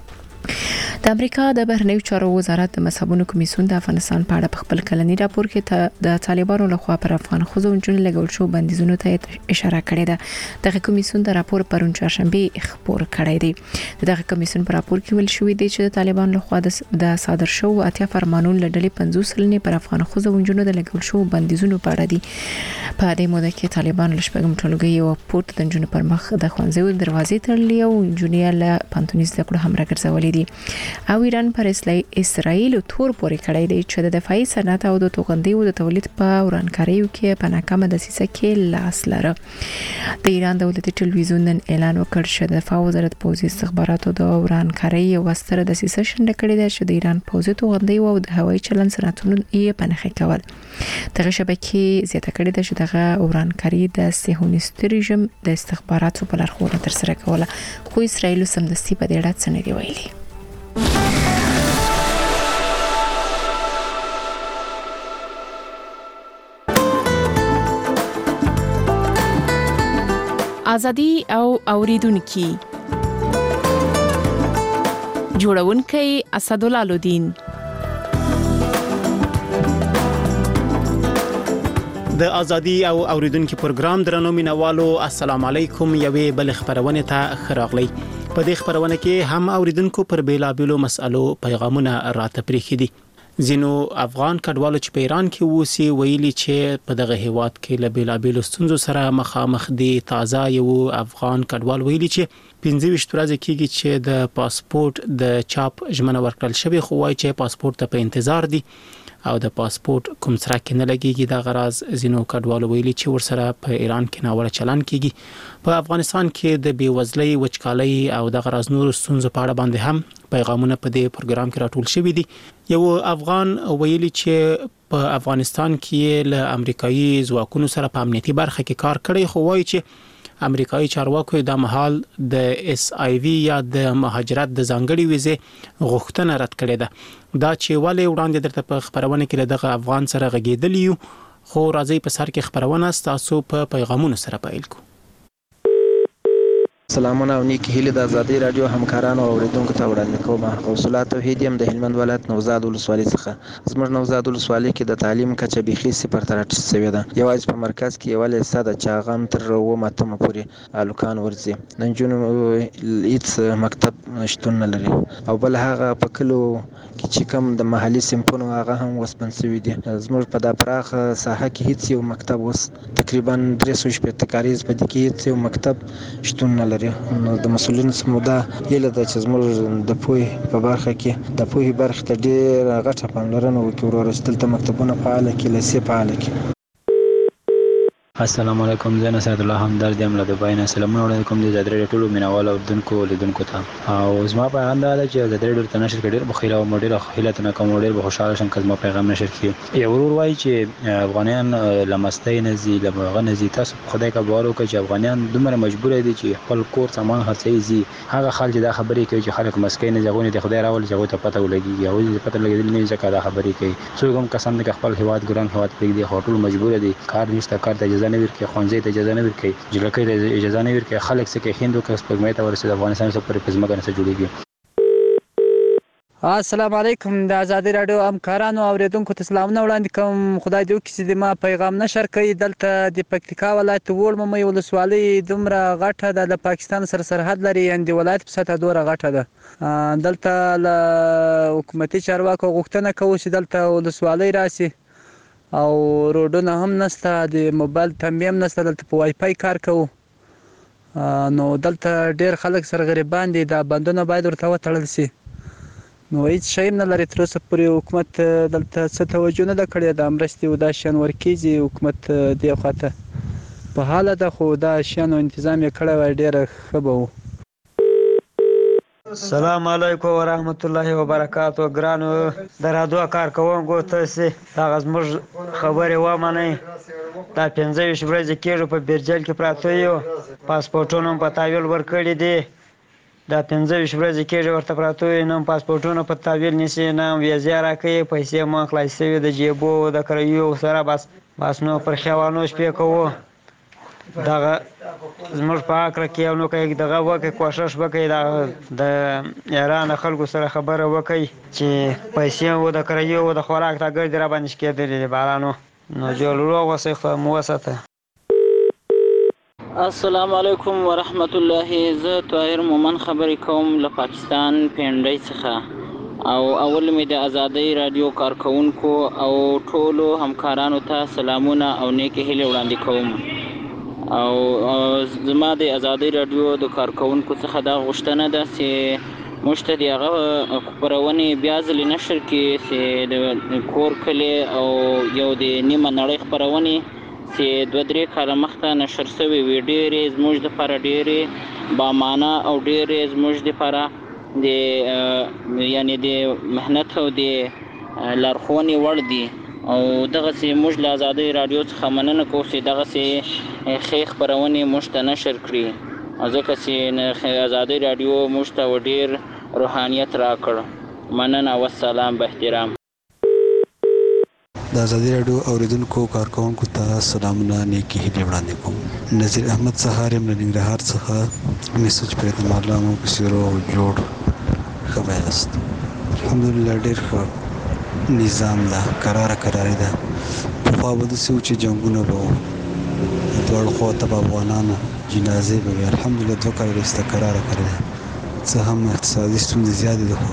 د امریکا د بهرنیو چارو وزارت د مذهبونو کمیسیون د افغانستان په اړه په خپل کلنی راپور کې د طالبانو لخوا پر افغان ښځو او نجونو لګول شو بندیزونو ته اشاره کړې ده. دغه کمیسیون د راپور پرون چهارشنبه خبر کړی دی. دغه کمیسیون په راپور کې ویل شوی دی چې د طالبانو لخوا د صادر شو اتیا فرمانونو لړلې 50 سلنې پر افغان ښځو او نجونو د لګول شو بندیزونو په اړه دي. په دې موده کې طالبانو لشپږم ټولګي او پورت د نجونو پر مخ د ښوونځیو دروازې تړلې او نجونې له پانتونی زده کړو هم راګرځولې دي. او ایران پر اسرائیل تور پورې کړی دی چې د دفاعي صنعت او د توغندیو د تولید په ورانکاریو کې په ناکامه دسیسه کې لاس لره. د ایران دولتي ټلویزیون نن اعلان وکړ چې د دفاع وزارت پوځي استخباراتو د ورانکارۍ یو ستره دسیسه شنډه کړې ده چې د ایران پوځي توغندیو او د هوایي چلن صنعتونو یې په نښه کول. دغه شبکې زیاته کړې ده چې دغه ورانکاري د صهیونیست رژیم د استخباراتو په لارښوونه ترسره کوله، خو اسرائیل سمدستي په دې اړه څه نه دی ویلي. ازادي او اوریدونکو جوړونکي اسدالله الدین. د ازادي او اوریدونکو پروګرام درنو مینوالو السلام علیکم. یوې بل خبرونه ته خراغلی. په دې خبرونه کې هم اوریدونکو پر بیلابیلو مسالو پیغامونه راته پریخي دي. ځینو افغان کډوالو چې په ایران کې ووسی ویلي چې په دغه هیواد کې له بیلابیلو ستونزو سره مخامخ دي. تازه یو افغان کډوال ویلي چې 25 ورځې کېږي چې د پاسپورت د چاپ ژمنه ورکړل شوی، خو وايي چې پاسپورت ته په انتظار دي او د پاسپورت کوم سره کې نه لګيږي. د غراز زینو کډوالو ویلي چې ورسره په ایران کې ناوړه چلن کیږي. په افغانستان کې د بیوزلۍ، وچکالۍ او د غراز نور ستونزو په اړه باندې هم پیغامونه په دې پروګرام کې راټول شوي دي. یو افغان ویلي چې په افغانستان کې له امریکایي ځواکونو سره په امنیتي برخه کې کار کړی، خو وایي چې امریکایي چارواکو د مهال د اس آی وی یا د مهاجرت د ځانګړي ویزه غوښتنه رد کړې ده. دا چې ولې وړاندې درته په خبرونه کې دغه افغان سره غږیدلی یو، خو راځي په سر کې خبرونه تاسو په پیغامونو سره پیل کو. سلامونه او نیکی هیله د ازادي رادیو همکارانو او اوریدونکو ته وړاندې کوم. حوصله توحید يم د هلمند ولایت نوزاد ولسوالۍ څخه. زموږ نوزاد ولسوالۍ کې د تعلیم کچه بيخي صفر ته راټیټه شوې ده. یوازې په مرکز کې یو لیسه ده چې هغه هم تر 9 پورې الوکان ورځي. د نجونو هیڅ مکتب شتون نه لري او بل هغه په کلو کې چې کوم د محلي سیمپونو هغه هم وسپن شوی دي. زموږ په د پراخ ساحه کې هیڅ یو مکتب اوس تقریبا 350 کاریز په دې کې هیڅ یو مکتب شتون نه لري. لري. نو د مسؤلینو څخه دا یله د چې زموږ د پوهې په برخه کې د پوهې برخه ته ډېر غټه پاملرنه وکړي ورور دلته مکتبونه فعال کړي لسی فعال کړي. السلام علیکم، زه نصرت الله همدرد یم له دوبۍ نه. سلامونه وړاندې کوم د ازادي راډیو ټولو مینوالو اردوونکو لیدونکو ته. او زما پیغام دا دی چې ازادي راډیو ته نشر کړي ډېر بخیله او ډېر خیله ته کوم ډېر به خوشاله شم که زما پیغام نشر کړي. یو ورور وایي چې افغانان له مستۍ نه ځي، له هغه نه ځي. تاسو خدای کا باور وکړئ چې افغانان دومره مجبور دي چې خپل کور سامان خرڅوي ځي. هغه خلک چې دا خبرې کوي چې خلک مسکۍ نه ځي، د خدای راول چې هغوی ته پته ولګېږي، هغوی ته پته لګېدلې نه وي ځکه دا خبرې کوي. څوک هم کسان دي که خپل هېواد ګران هېواد پرېږدي، خو ټول مجبور دي. کار نشته، کار ته اجازه نه ورکوي، ښوونځي ته اجازه نه ورکوي، جلکۍ ته اجازه نه ورکوي. خلک څه کوي، هند که سپوږمۍ ته ورسېد، افغانستان څه پورې په ځمکه نه څه جوړېږي. السلام علیکم، د ازادي راډیو همکارانو اوریدونکو ته سلامونه وړاندې کوم. خدای دې وکړي چې ما پیغام نشر کړي. دلته د پکتیکا ولایت وړممۍ ولسوالۍ دومره غټه ده، د پاکستان سره سرحد لري، یعنې د ولایت په سطحه دومره غټه ده. دلته له حکومتي چارواکو غوښتنه کوو چې دلته ولسوالۍ راشي او روډونه هم نشته، د موبایل تنبیه هم نشته، دلته په وای فای کار کوو. نو دلته ډېر خلک سره غریبان دي، دا بندونه باید ورته وتړل شي. نو هیڅ شی هم نه لري تر اوسه پورې. حکومت دلته څه توجه نه ده کړې، دا مرستې او دا شیان ورکېږي. حکومت دې خواته په حاله ده، خو دا شیانو انتظام یې کړی وای ډېره ښه به و. السلام علیکم ورحمت الله وبرکاتو. ګرانو د رادیو کارکوونکو تاسې هغه زموږ خبرې ومنئ. دا 25 ورځې کېږي په بیرجل کې پراته یو، پاسپورټونه په تحویل ورکړي دي. دا 25 ورځې کېږي ورته پراته یو، نه پاسپورټونه په تحویل نیسي، نه ویزې راکوي، پیسې مو خلاص شوي د جیبو د کریو سره. بس نو پر خیوانو شپې کوو. دغه زموږ په عقل کې یو نو کوي، دغه وکړي، کوشش وکړي د ایران خلکو سره خبره وکړي چې پیسې و د کریو و د خوراک ته ګرځي را باندې شکېدلې دي بارانو. نو جوړ روغ اوسئ، خدای مو وساته. السلام علیکم ورحمت الله. زه طاهر مومن خبرې کوم له پاکستان پینډۍ څخه. او اول مې د ازادۍ راډیو کارکوونکو او ټولو همکارانو ته سلامونه او نیکې هیلې وړاندې کوم. او زما د ازادۍ راډیو د کارکوونکو څخه دا غوښتنه ده چې موږ ته د هغه خپرونې بیا ځلې نشر کړي چې د کور کلي او یو د نیمه نړۍ خپرونې چې 2-3 کاله مخته نشر شوې وي، ډېرې زموږ دپاره ډېرې بامانه او ډېرې زموږ دپاره د یعنې د محنت او د لارښوونې وړ دي. او دغسې موږ له ازادۍ راډیو څخه مننه کوو چې دغسې ښې خپرونې موږ ته نشر کړي، ځکه چې ازادۍ راډیو موږ ته ډېر روحانیت راکړ. مننه، والسلام، باحترام. د ازادي راډیو اوریدونکو کارکوونکو ته سلامونه نیکې هیلې وړاندې کوم. نظیر احمد سهار یم له ننګرهار څخه. میسج پرې د مالا مو په سیرو جوړ ښه به یاست. الحمدلله ډېر ښه نظام ده، کراره ده. پخوا به داسې و چې جنګونه به وو، دواړو خواو ته به افغانانو جنازې به وي. الحمدلله 2 کاله وروسته کراره ده. څه هم اقتصادي ستونزې زیاتې دي.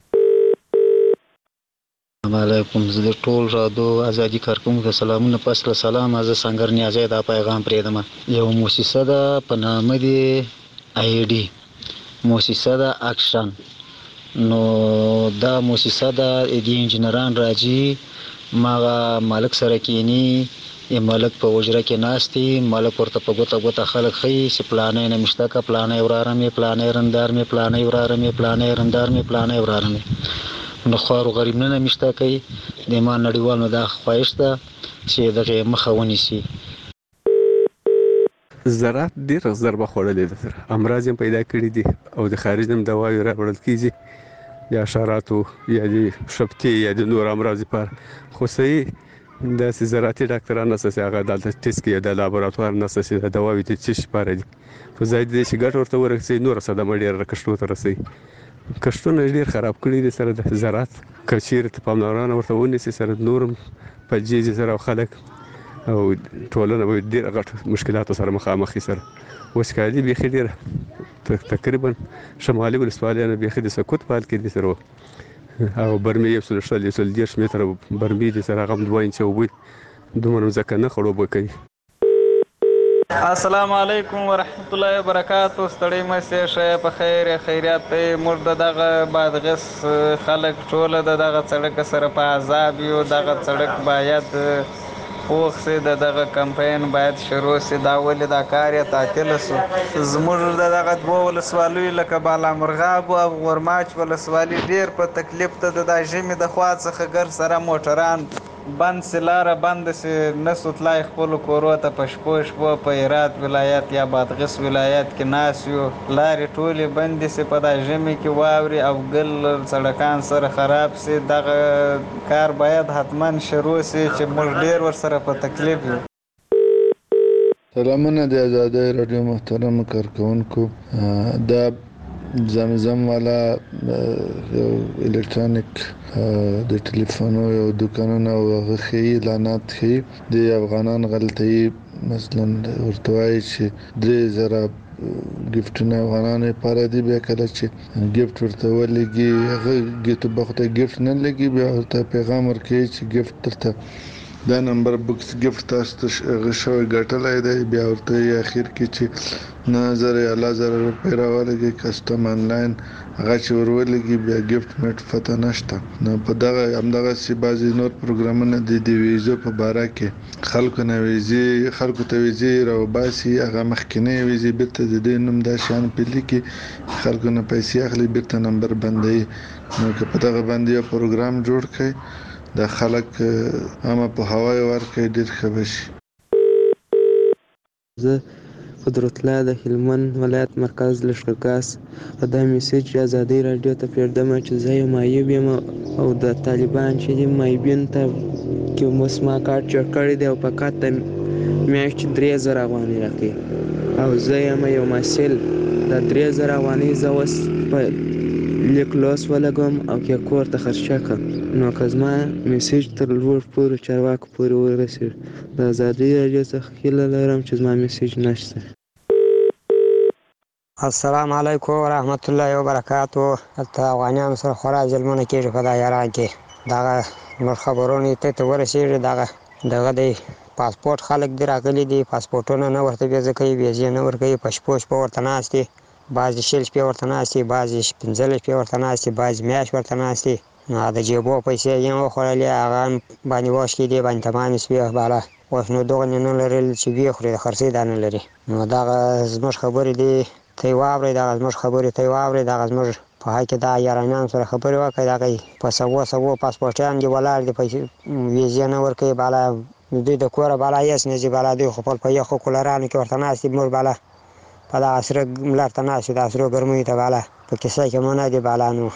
السلام علیکم. زه د ټول راډیو ازادي کارکوونکو ته سلامونه. پس له سلامه زه سنګر نیازی دا پیغام پرېږدم. یو موسسه ده په نامه د ID موسسه ده اکشن. نو دا موسسه ده د انجینران راځي، ماغه مالک سره کینی، مالک په وجره کې ناست دي، مالک ورته په ګوته خلک ښیي چې پلانې نه مې شته که پلانې وراره مې، پلانې رندار مې، پلانې وراره مې، پلانې رندار مې، پلانې وراره مې. نو خوار و غریب نه مې شته کوي. د ما نړیوال نو دا خواهش ده چې دغې مخه ونیسي. زراعت ډېر ضربه خوړلې ده، امراض هم پیدا کړي دي او د خارج نه دوايي راوړل کېږي د حشراتو یا د شپتې یا د نور امراض لپاره. خو صحیح داسې زراعتي ډاکټران نشته چې هغه دلته ټیسټ کوي، د لابراتوار نشته چې د دواوې د څه شي لپاره دي. په ځای د چې ګټه ورته ورسوي، نوره صدمه ډېره کښتو ته رسوي. کښتونه ډېر خراب کړي دي سره د زراعت. که چېرې پاملرنه ورته ونیسي سره نور هم په جیجې سره خلک او ټولنه به ډېر غټ مشکلاتو سره مخامخ سره. وچکالي بیخي ډېره تقریبا شمالي ولسوالیانو بیخي د سقوط په حال کې دي سره. او برمې 130 متره برمې دي سره، هغه هم 2 انچه اوبه، دومره ځمکه نه خړوبه کوي. السلام علیکم ورحمت الله وبرکاتو. ستړي مې شه په خیر خیریت موږ دغه بادغیس خلک ټول دغه سړک سره په عذاب یو. دغه سړک باید پوخ سي، دغه کمپاین باید شروع سي. دا ولې دا کار یې تعطیل سو. زموږ دغه دوه ولسوالیو لکه بالامرغاب او غورماچ ولسوالي ډیر په تکلیف ته د ژمي د خوا څخه ګر سره موټران بند سي، لاره بند سي، نسو تلای خپلو کورو ته. په شپو شپو په هرات ولایت یا بادغیس ولایت کې ناست یو، لارې ټولې بندې سي. په دا ژمي کې واوري او ګل سړکان سره خراب سي. دغه کار باید حتما شروع سي چې موږ ډیر ورسره په تکلیف یو. سلامونه د آزادۍ راډیو محترم کارکونکو. دا زمزم والا یو الکترونیک د ټلیفونو یو دکانونه او هغه ښیي اعلانات ښیي د افغانان غلطي. مثلا ورته وایي چې 3000 ګفټونه افغانانو لپاره دي. بیا کله چې ګفټ ورته ولګي هغه ګیټو بخته ګفټ نه لګي، بیا ورته پیغام ورکوي چې ګفټ درته دا نمبر بوکس ګفټ تاسو ته غشوي ګټلای دی. بیا ورته اخر کې چې 9000 یا 1000 روپۍ راولګي کسټم آنلاین هغه چې ورولګي بیا ګفټ میټ فتح نشته. نو په دغه همدغه سی بازي نور پروګرامونه د ویزو په باره کې خلکو نه ویزي خلکو ته ویزي راوباسي. هغه مخکینه ویزي بیرته د دې نوم د شان پلی کې خلکو نه پیسې اخلي، بیرته نمبر بندي. نو که په دغه باندې یو پروګرام جوړ کړي د خلک عامه په هوای ورکړي ډیر ښه بشي. زه قدرت الله د هلمند ولایت مرکز لښکرګاس په دا میسج آزادۍ راډیو ته پرېږدم چې زه یو معیوب یم او د طالبان چې دي معیوبین ته کې اوس ما کارت جوړ کړی دی او په کارت ته میاشتې 3000 افغانۍ راکوي او زه یم یو محصل. دا 3000 افغانۍ زه اوس په لیک لوس ولګوم او کې کور ته خرچه کړم. نو که زما میسج تر لوړ پورې چارواکو پورې ورسېږي د آزادۍ راډیو څخه هیله لرم چې زما میسج نشته. السلام علیکم ورحمت الله وبرکاتو. هلته افغانیانو سره خورا ظلمونه کېږي په دا ایران کې. دغه نور خبرونه ته ورسېږي. دغه دی پاسپورټ خلک دی راغلي دي، پاسپورټونه نه ورته ویزه کوي، ویزې نه ورکوي. په شپو شپو ورته ناست دي، بعضې 6 شپې ورته ناست دي، بعضې 15 شپې ورته ناست دي، بعضې میاشت ورته ناست دي. نو د جیبو پیسې یې وخوړلې هغه باندې واش کې دي باندې تمام شوې بالا. اوس نو دغه نه لرل چې وی خوري د خرڅې دا نه لري. نو دغه زموږ خبرې دي ته واورئ، دغه زموږ خبرې ته واورئ. دغه زموږ په حق کې دا ایرانیان سره خبرې وکړئ. دغه په سوو پاسپورټیان دي ولاړ دي، پیسې ویزې نه ورکوي بالا. دوی د کوره بالا هېڅ نه ځي بالا. دوی خو په یخو کولرانو کې ورته ناست دي. موږ بالا په دغه سره لار ته ناست یو، د سرو ګرمیو ته بالا په کیسه کې مو نه دي بالا. نو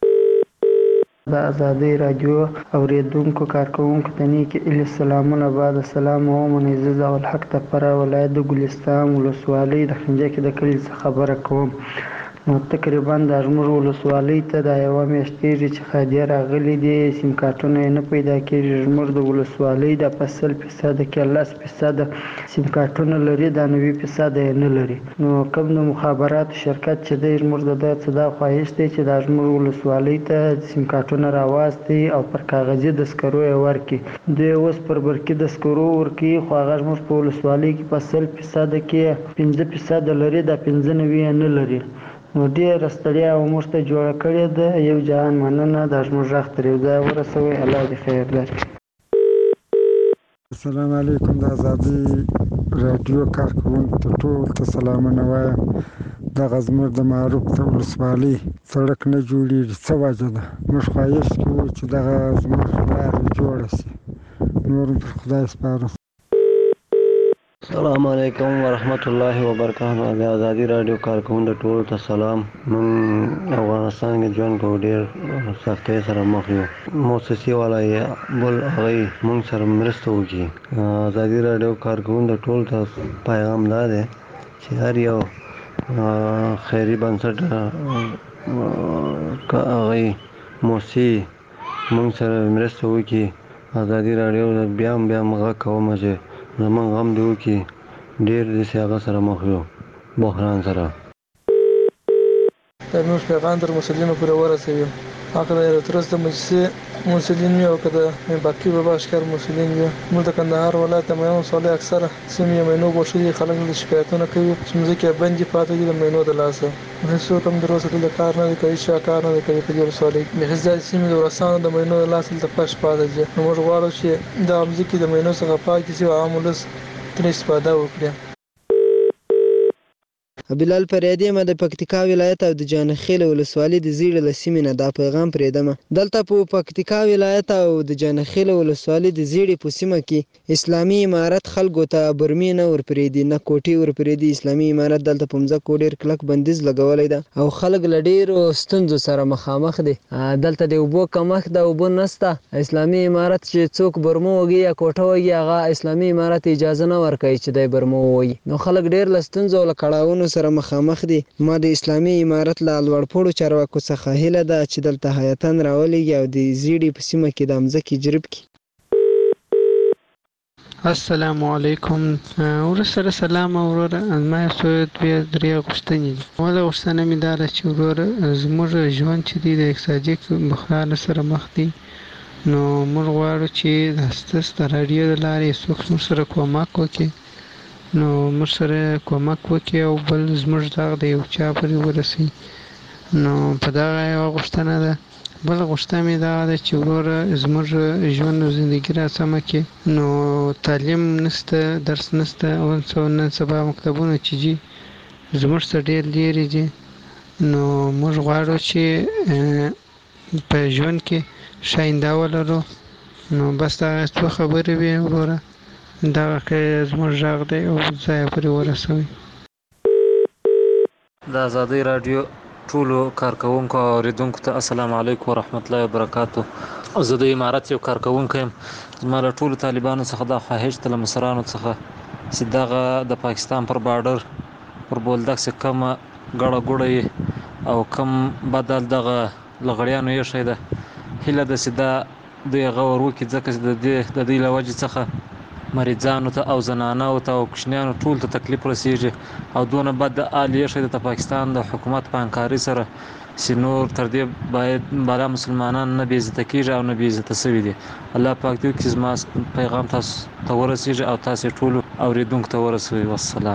د آزادۍ راډیو اوریدونکو کارکونکو ته نیک سلامونه. بعد السلام ومنئ. زه ضیاءالحق تپره ولایت د ګلستان ولسوالۍ د خنجکې د کلي څخه خبره کوم. نو تقریبا د زموږ ولسوالۍ ته دا یوه میاشت کېږي چې خادیه راغلي دي، سیم کارټونه یې نه پیدا کېږي. زموږ د ولسوالۍ دا په 100% کې 10% سیم کارټونه لري، دا 90% یې نه لري. نو کوم د مخابراتو شرکت چې دی زموږ د ده څه دا خواهش دی چې دا زموږ ولسوالۍ ته سیم کارټونه راواستي او پر کاغذي دسکرو یې ورکړي. دوی اوس پر برقي دسکرو ورکوي، خو هغه زموږ په ولسوالۍ کې په 100% کې 15% لري، دا 95 یې نه لري. نو ډېره ستړیا او موږ ته جوړه کړې ده. یو جهان مننه. دا زموږ غږ تر یو ځایه ورسوئ. الله دې خیر درکړي. السلام علیکم. د آزادۍ راډیو کارکوونکو ته ټول ته سلامونه وایم. دغه زموږ د معروف د ولسوالۍ سړک نه جوړېږي، څه وجه ده؟ موږ خواهش کوو چې دغه زموږ لارې جوړه شي. نور پر خدای سپارو. السلام علیکم ورحمت الله وبرکاتہ. د آزادۍ راډیو کارکوونکو ټول ته سلام. من افغانستان کې ژوند کوو، ډېر سختۍ سره مخ یو. موسسې والا یې بل هغوی موږ سره مرسته وکړي. آزادۍ راډیو کارکوونکو ټول ته پیغام دا دی چې هر یو خیري بنسټ هغوی موسسې موږ سره مرسته وکړي. آزادۍ راډیو بیا هم غږ کوم چې زمونږ غم دې وکړي. ډېر داسې هغه سره مخ یو بحران سره. د موږ پیغام تر مسلمانانو پورې ورسوي. هغه د ترڅ د مجلس مسلمان یو کده باقي به باشکار مسلمان یو. موږ د کندهار ولایت د مېنو سولې اکثر سیمې مېنو بوشي خلک د شکایتونه کوي چې موږ کې باندې پاتې دي د مېنو د لاسه. هیڅ کوم دروسه د کار نه کوي شاکار نه کوي په دې سولې مې ځای سیمې د ورسانو د مېنو د لاسه د پښ پاتې دي. موږ غواړو چې د امزکې د مېنو څخه پاکي سي او عاملس تر استفاده وکړي. بلال فریدی ما د پکتیکا ولایت او د جانخیل ولسوالۍ د زیړ لسیمې نه دا پیغام پرېدم. دلته په پکتیکا ولایت او د جانخیل ولسوالۍ د زیړ په سیمه کې اسلامي امارت خلکو ته برمې نه ورپرېدي نه کوټي ورپرېدي. اسلامي امارت دلته په مځکو ډېر کلک بندیز لګولی ده او خلک له ډېرو ستونزو سره مخامخ دي. دلته د اوبو کمښت ده، اوبه نشته. اسلامي امارت چې څوک برمه وږي یا کوټه وږي هغه اسلامي امارت اجازه نه ورکوي چې دی برمه ووایي. نو خلک ډېر له ستونزو او له کړاوونو سره مخامخ دي. ما د اسلامي امارت له لوړپوړو چارواکو څخه هیله ده چې دلته هیاتن راولېږي او د زیړې په سیمه کې د مځکې جریب کړي. السلام علیکم. ورسره سلام وروره. ما څو دوه درې غوښتنې دي. اوله غوښتنه مې دا ده چې وروره زموږ ژوند چې دی د اقتصادي بحران سره مخ دی، نو موږ غواړو چې د راډیو د لارې څوک موږ سره کومک وکړي، نو موږ سره کومک وکړي او بل زموږ دغه د یو چا پورې ورسوي. نو په دغه یوه غوښتنه ده. بل غوښتنه مې دا ده چې وروره زموږ ژوند او زندګي را سمه کړي. نو تعلیم نشته، درس نشته، او نن سبا مکتبونه چې دي زموږ څخه ډېر لرې دي. نو موږ غواړو چې په ژوند کې ښه آینده ولرو. نو بس دغه څو خبرې وې وروره. دغه که زموږ غږ دی او ځای پورې ورسوي. د آزادۍ راډیو ټولو کارکوونکو او اوریدونکو ته السلام علیکم ورحمت الله وبرکاتو. زه د امارت یو کارکوونکی یم. زما له ټولو طالبانو څخه دا خواهش ته له مشرانو څخه چې دغه د پاکستان پر بارډر پر بولدک چې کومه ګړه ګوړه او کوم بدل دغه لغړیانو ایښی ده، هیله ده چې دا دوی غور وکړي، ځکه چې د دې له وجې څخه مریضانو ته او زنانو ته او کوچنیانو ټول ته تکلیف رسیږي او دونه بد حال یې ښه د پاکستان د حکومت په همکارۍ سره چې نور تر دې باید بالا مسلمانان نه بې عزته کېږي او نه بې عزته شوي دي. الله پاک دې وکړي زما پیغام تاسو ته ورسیږي او تاسو ټولو اوریدونکو ته ورسوي. والسلام.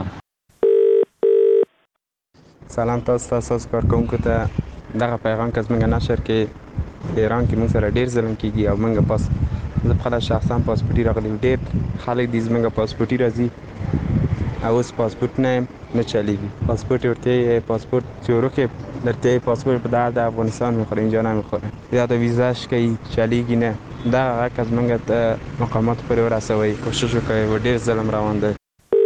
سلام تاسو کارکوونکو ته. دغه پیغام که زموږ نشر کې ایران کې موږ سره ډېر ظلم کېږي او موږ پاس زه خپله شخصا پاسپورټي راغلی یم. ډېر خلک دي زموږ پاسپورټي راځي او اوس پاسپورټ نه چلیږي. پاسپورت ورته پاسپورت چې ورکې درته پاسپورت په د افغانستان میخوره، اینجا نمیخوره. یا د ویزاش کوي چلیږي نه. دا هغه که زموږ مقامات پورې ورسوئ، کوشش وکړئ. ډېر ظلم روان دی.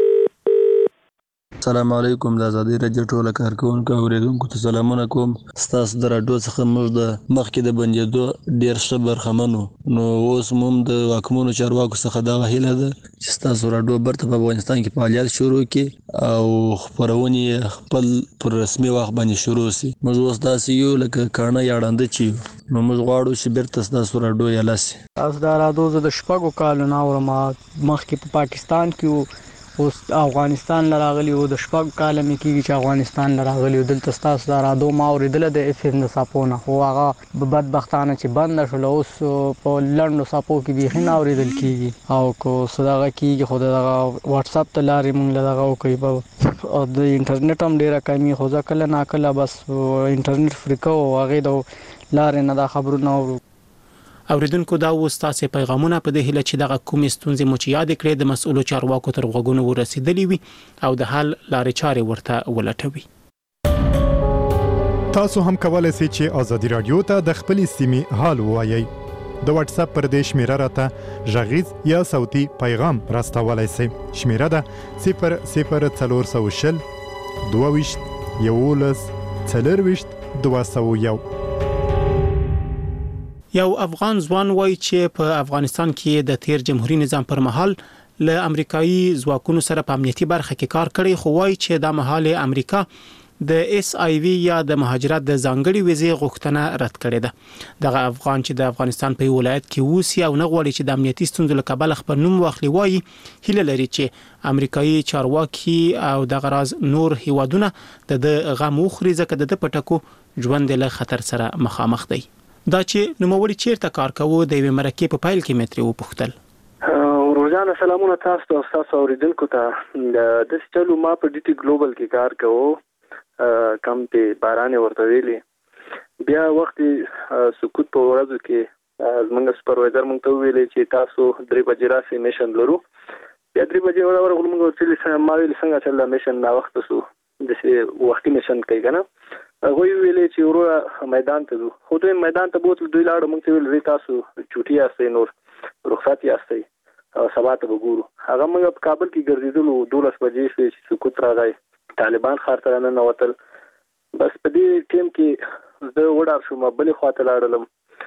السلام علیکم. د آزادۍ راډیو ټولو کارکوونکو او اوریدونکو ته سلامونه کوم. ستاسو د راډیو څخه موږ د مخکې د بندېدو ډېر ښه برخمن وو. نو اوس موږ د واکمنو چارواکو څخه دغه هیله ده چې ستاسو راډیو برته په افغانستان کې فعالیت شروع کړي او خپرونې خپل پر رسمي وخت باندې شروع شي. موږ اوس داسې یو لکه کاڼه یا ړانده چې یو. نو موږ غواړو چې بیرته ستاسو راډیو یله شي. تاسو دا راډیو زه د شپږو کالو نه اورم. مخکې په پاکستان کې اوس افغانستان لراغلی او د شپږ کاله مې کېږي چې افغانستان لراغلی او دلته ستاسو دا راډیو ما اورېدله د اف ام د څپو نه، خو هغه بدبختانه چې بنده شوله اوس په لنډو څپو کې بیخي نه اورېدل کېږي. او که څه دغه کېږي خو د دغه وټساپ ته لارې مونږ له دغه وکړي. او د انټرنیټ هم ډېره کمي، خو زه کله ناکله بس انټرنیټ فري کوو او هغې د لارې نه دا خبرونه اورو. اوریدونکو دا و ستاسو پیغامونه په دې هیله چې دغه کومې ستونزې مو چې یاد کړې د مسؤلو چارواکو تر غوږونو ورسېدلې وي او د حل لارې چارې ورته ولټوي. تاسو هم کولای شئ چې آزادي رادیو ته د خپلې سیمې حال ووایئ. د واتس اپ پر دې شمیره راته غږیز یا صوتي پیغام راستولای شئ. شمیره ده 00420 22 11 40 201. یو افغان ځوان وایي چې په افغانستان کې د تیر جمهوریت نظام پر مهال له امریکایي ځواکونو سره په امنیتي برخه کې کار کړی، خو وایي چې دا مهال امریکا د SIV یا د مهاجرت د ځانګړي ویزې غوښتنه رد کړې ده. دغه افغان چې د افغانستان په ولایت کې اوسي او نه غواړي چې د امنیتي ستونزو له کبله خپل نوم واخلي وایي هیله لري چې امریکایي چارواکي او دغه راز نور هیوادونه د غم وخوري ځکه د پټکو ژوند له خطر سره مخامخ دی. دا چې نوموړي چیرته کار کوي د یوې مرکې په پایل کې متري وپوښتل. روزانه سلامونه تاسو ته او تاسو اوریدونکو ته. د چلو ما په ډي ټي ګلوبل کې کار کوم کم په باران ورته ویلي بیا وخت سکوت په ورځو کې زمونږ سپروایزر مونږ ته ویلي چې تاسو 3 بجې راسي میشن لرو. بیا 3 بجې ورغلو موږ چې ما ویل څنګه چې د میشن نا وخت سو د وختي میشن کوي کنه هغه ویلي چې ورو میدان ته ځو. خو دوی میدان ته بوتل دوی لاړ مونږ ته ویل تاسو چوټي یاستئ نور رخصت یاستئ سبا ته وګورو. هغه موږ په کابل کې ګرځیدلو 12 بجې چې سکوت راغی طالبان خار ته نه وتل. بس په دې ټیم کې زه وډار شوم بلې خواته لاړم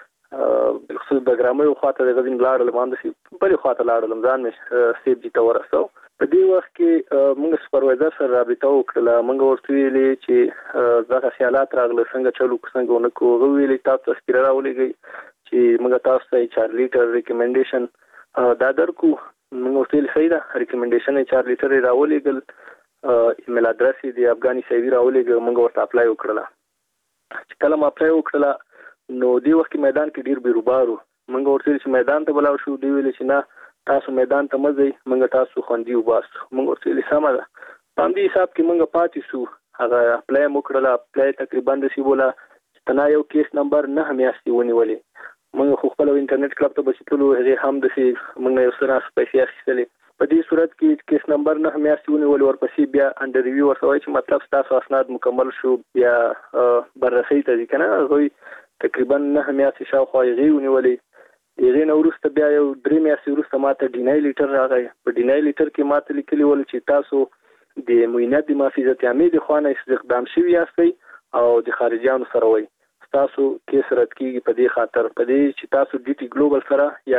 خصوص د ګرامر خواته د غزین لاړم هم د بلې خواته لاړم ځان مې سیب جی ته ورسو. په دې وخت کې موږ سپروایزر سره رابطه وکړه. موږ ورته ویلې چې زغه خیالات راغله څنګه چلو څنګه ونکو. هغه ویلې تاسو تذکره راولېږئ چې موږ تاسو ته 4 لیټر ریکمنډیشن دا درکو. موږ ورته ویل صحیح ده ریکمنډیشن 4 لیټر راولېږل ایمیل ادرس دی افغاني سیوی راولېږل. موږ ورته اپلای وکړه. چې کله ما اپلای وکړه نو دې وخت کې میدان کې ډیر بیروبارو. موږ ورته ویل چې میدان ته بلاو شو. دی ویل چې نه تاسو میدان ته مزي موږ تاسو خوندي وباسو. موږ ورته ویل سمه ده. په دې حساب کې موږ پاتې شو. هغه اپلای وکړه. اپلای تقریبا د سی بوله تنا یو کیس نمبر 9 میاشتې ونیولې. موږ خو خپل انټرنیټ کلب ته بچتلو هغه هم د سی موږ یو سره پیسې اخیستلې. په دې صورت کې کیس نمبر 9 میاشتې ونیولې. ورپسې بیا انډر ریویو ورسوي چې مطلب تاسو اسناد مکمل شو بیا بررسي ته ځي کنه. هغه تقریبا 9 میاشتې شاوخوا یې ونیولې. یغې نو ورسته بیا یو 3 میاشتې ورسته ماته ډینای لیټر راغی. په ډینای لیټر کې ماته لیکلي ول چې تاسو د موینت د محافظت عامه د خوانه استخدام شوی یاستئ او د خارجيانو سره وای تاسو کیس رد کیږي په دې خاطر په دې چې تاسو ډي ټي ګلوبل سره یا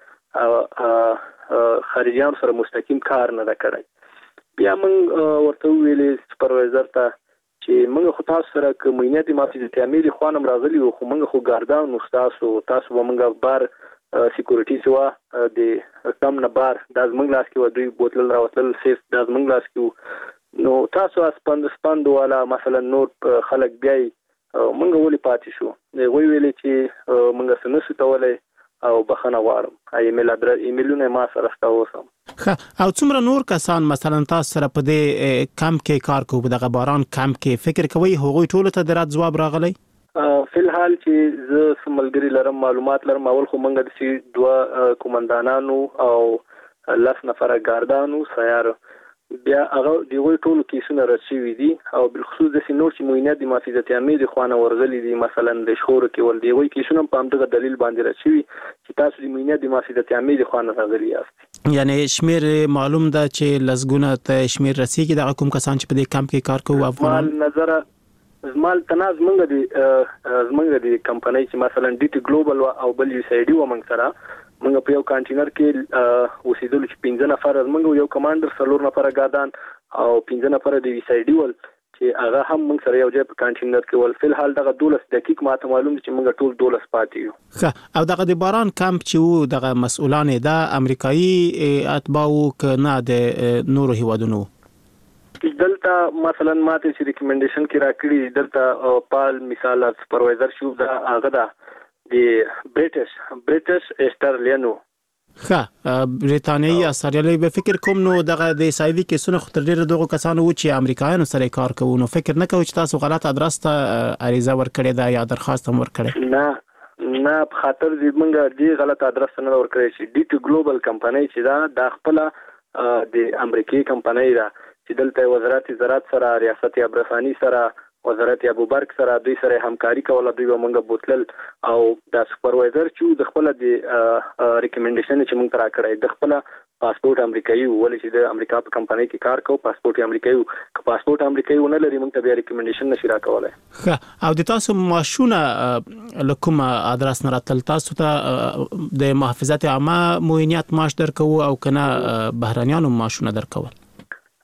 د خارجيانو سره مستقیم کار نه کړی. بیا موږ ورته ویلې سپروایزر ته چې موږ خو تاسو سره کومینه د محافظت عامه د خوانم راغلی او خو موږ خو ګاردان نو تاسو به موږ بار سکیورټي سوا د کم نه بار د زمنګ لاس کې دوی بوتل راوتل سیف د زمنګ لاس کې نو تاسو اسپند والا مثلا نور خلک بیاي موږ ولې پاتې شو. وی ویلې چې موږ سنسو تولې او بخنه غواړم ایمیل ادرس ایمیلونه ما سره ستاسو. او څومره نور کسان مثلا تاسو سره په دې کمپ کې کار کوي په دغه باران کمپ کې فکر کوي هغوی ټول ته درات جواب راغلی؟ فلحال چې زه سملګری لرم معلومات لرم اول خو موږ د سی 2 کومندانانو او 10 نفر ګاردانو سیار بیا هغه دیوی ټول کیسونه رسېوي دي او بالخصوص د سینور چې موینه د محافظت عامه د خوانه ورغلي دي مثلا د شخور کې ول دیوی کیسونه په همدغه دلیل باندې رسېوي چې تاسو د موینه د محافظت عامه د خوانه راغلي یاست. یعنی شمیر معلوم ده چې لزګونه ته شمیر رسېږي د کوم کسان چې په دې کمپ کې کار کوي افغان نظر زمال تناز منګه دي کمپنۍ چې مثلا ډي ټي ګلوبل او بل یو سایډي و منګ سره منګه په یو کانټینر کې اوسېدل چې 15 نفر منګه یو کمانډر 4 نفر ګادان او 15 نفر د سایډي ول چې هغه هم منګ سره یو ځای په کانټینر کې ول فلحال دغه 12 دقیق ماته معلوم چې منګه ټول 12 پاتې یو. او دغه د باران کمپ چې وو دغه مسؤلان د امریکایي اتباعو کنه د نورو هیوادونو دلته مثلا ماته چې ریکمنډیشن کې راکړي دلته پال مثال سپروایزر شو دا هغه دا د بریټش استرالینو بریتانیایی استرالیایی به فکر کوم نو دغه د سایوي کې سونه خطر ډیر دغه کسانو چې امریکایانو سره کار کوي نو فکر نه کوي چې تاسو غلط ادرس ته عریضه ورکړی دا یا درخواست هم ورکړی نه په خاطر دې موږ دې غلط ادرس نه ورکړی چې ډي ټي ګلوبل کمپنۍ چې دا د خپل د امریکایي کمپنۍ دا چې دلته وزارت زراعت سره ریاست ابرسانی سره وزارت ابوبرک سره دوی سره همکاري کوله دوی ومنګه بوتل او د سپروایزر چې د خپل د ریکمنډیشن چې موږ ترا کړی د خپل پاسپورت امریکایي ولې چې د امریکا په کمپنۍ کې کار کوي پاسپورت امریکایي که پاسپورت امریکایي ونه لري موږ ته بیا ریکمنډیشن نشي راکولای. او د تاسو ماشونه لکم ادرس نه راتل تاسو ته د محافظت عامه موینیت معاش درکو او کنه بهرانيانو معاشونه درکول دلته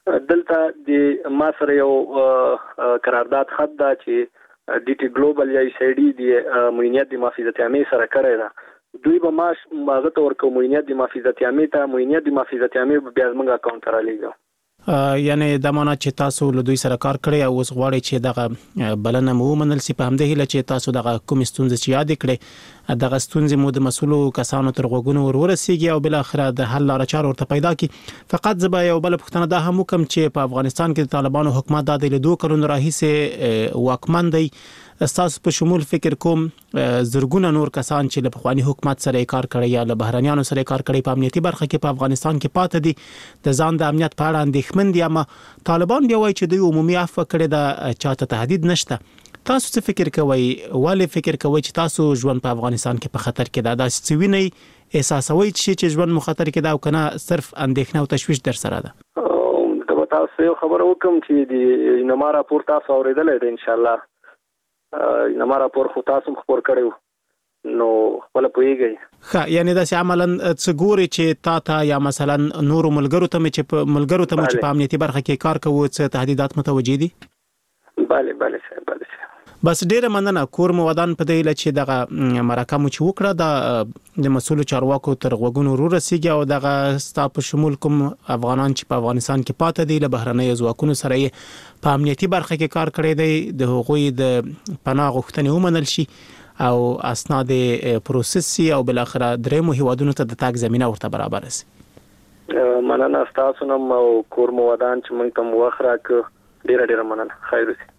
دلته د ما سره یو قرارداد خط دا چې ډي ټي ګلوبل یا سایډي د موینیت د محافظت عامې سره کړی دا دوی به ماش ماغه تور کو موینیت د محافظت عامې ته موینیت د محافظت عامې بیا زموږ اکاونټ را لېږو یعنی د معنا چې تاسو له دوی سره کار کړی او اوس غواړئ چې دغه بلنه مو منل سي په همدې هیله چې تاسو دغه کوم ستونزې چې یاد کړئ دغه ستونزې مو د مسولو کسانو تر غوږونو ورسیږي او بل اخر د حل لاره چاره ورته پیدا کی. فقط زبا یو بل پښتنه دا هم کوم چې په افغانستان کې د طالبانو حکومت د 2 کلونو راهیسه واکمن دی استاسو په شمول فکر کوم زرګونه نور کسان چې له پخوانی حکومت سره کار کړی یا له بهرانيانو سره کار کړی په امنیتي برخه کې په افغانستان کې پاتې دي د ځان د امنیت په اړه اندېښمن دي اما طالبان بیا وایي چې د عمومي عفو کړي د چاته تهدید نشته. تاسو څه فکر کوئ ولې فکر کوئ چې تاسو ژوند په افغانستان کې په خطر کې ده داسې څه وینئ احساسوي چې ژوند مو خطر کې ده او کنه صرف اندېښنه او تشویش در سره ده؟ تاسو یو خبر وکم چې د نما راپور تاسو اوریدلې ده ان شاء الله نما راپور خو تاسو خبر کړو نو خپل پويږي ښه یعنی دا چې عملاً څه ګوري چې تا یا مثلا نور ملګرو ته چې په امنیتي برخه کې کار کوي څه تهدیدات متوجي دي؟ bale بس ډیره مننه کور مو ودان په دی چې دغه مرکه مو چې وکړه د مسولو چارواکو تر غوګونو ورسیږي او دغه ستاسو په شمول کوم افغانان چې په افغانستان کې پاتې دي له بهرنۍ ځواکونو سره په امنیتي برخه کې کار کړی دی د هغوی د پناه غوښتنې ومنل شي او اسناد پروسس او بل اخر درېمو هیوادونو ته د تاګ زمينه ورته برابر شي. مننه تاسو نو کور مو ودان چې موږ ته مو راک ډیره مننه خیر وي.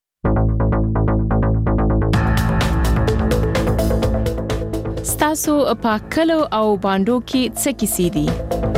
ستاسو په کلو او باندو کې څه کیسې دي؟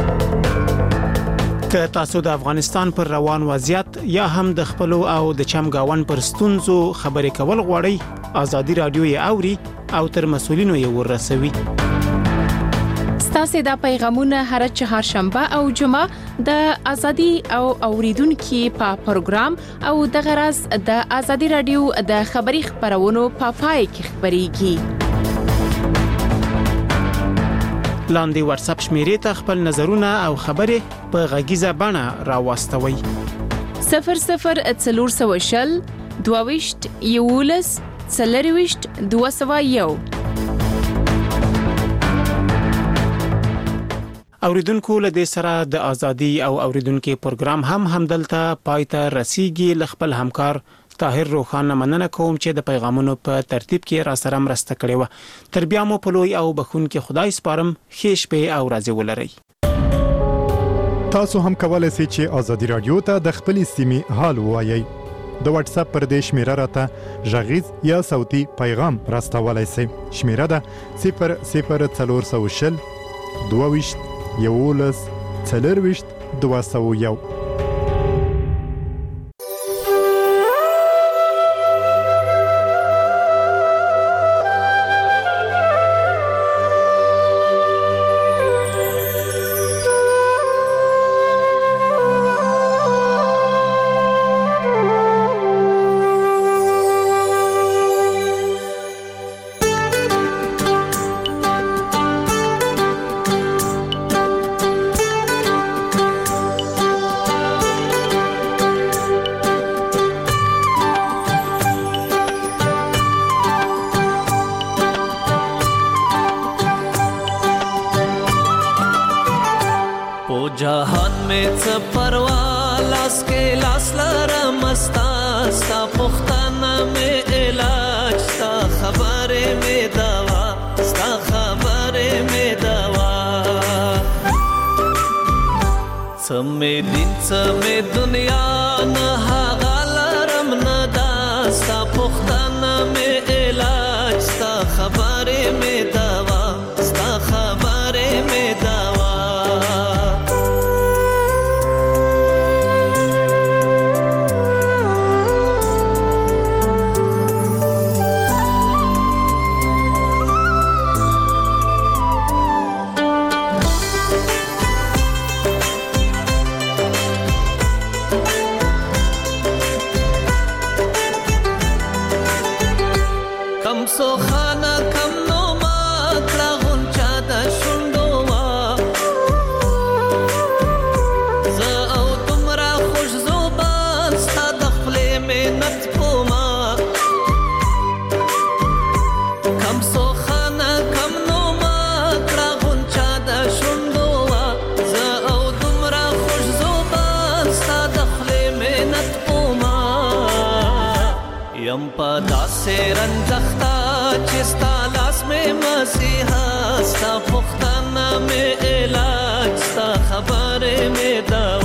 که تاسو د افغانستان پر روان وضعیت یا هم د خپل او د چمګاون پر ستونزو خبرې کول غواړئ ازادي رادیو یې اوري او تر مسولینو یې ورسوي. ستاسو د پیغامونه هر چهارشنبه او جمعه د ازادي او اوریدونکو په پروګرام او د غرض د ازادي رادیو د خبري خبرونو په پای کې خبريږي. لاندې واتس اپ شمیرې ته خپل نظرونه او خبرې په غږیزه بڼه راوستوي. 0040 22 یولس 40 201. اوریدونکو له دې سره د ازادي او اوریدونکو پروګرام همدلته پایته رسیدي. خپل همکار طاهر روخان مننه کوم چې د پیغامونو په ترتیب کې را سره مرسته کړې و. تر بیا مو په لوی او بخون کې خدای سپارم. خیش په او راځي ولرئ. تاسو هم کولای شئ چې ازادي رادیو ته د خپل سیمې حال وایي. د واتس اپ پر دې شمیره راته غږیز یا صوتي پیغام راستولای شئ. شمیره ده 00400 22 یولس 40 201. जहान में څه پروا لاس کې لاس لرم ستا پختانه مې علاج ستا خبره مې دوا ستا خبره مې دوا څه مې دین څه مې دنیا نه هغه لرم نه دا ستا پختانه مې علاج ستا خبره مې دوا ستا خبره مې دوا سو خانه کم نو ما کړه غونچا د شوندو وا ز او تمرا خوش زوبا یم پدا سے رنجختا چستا لاس میں مسیحا ستا پختانا میں علاج ستا خبر میں دوا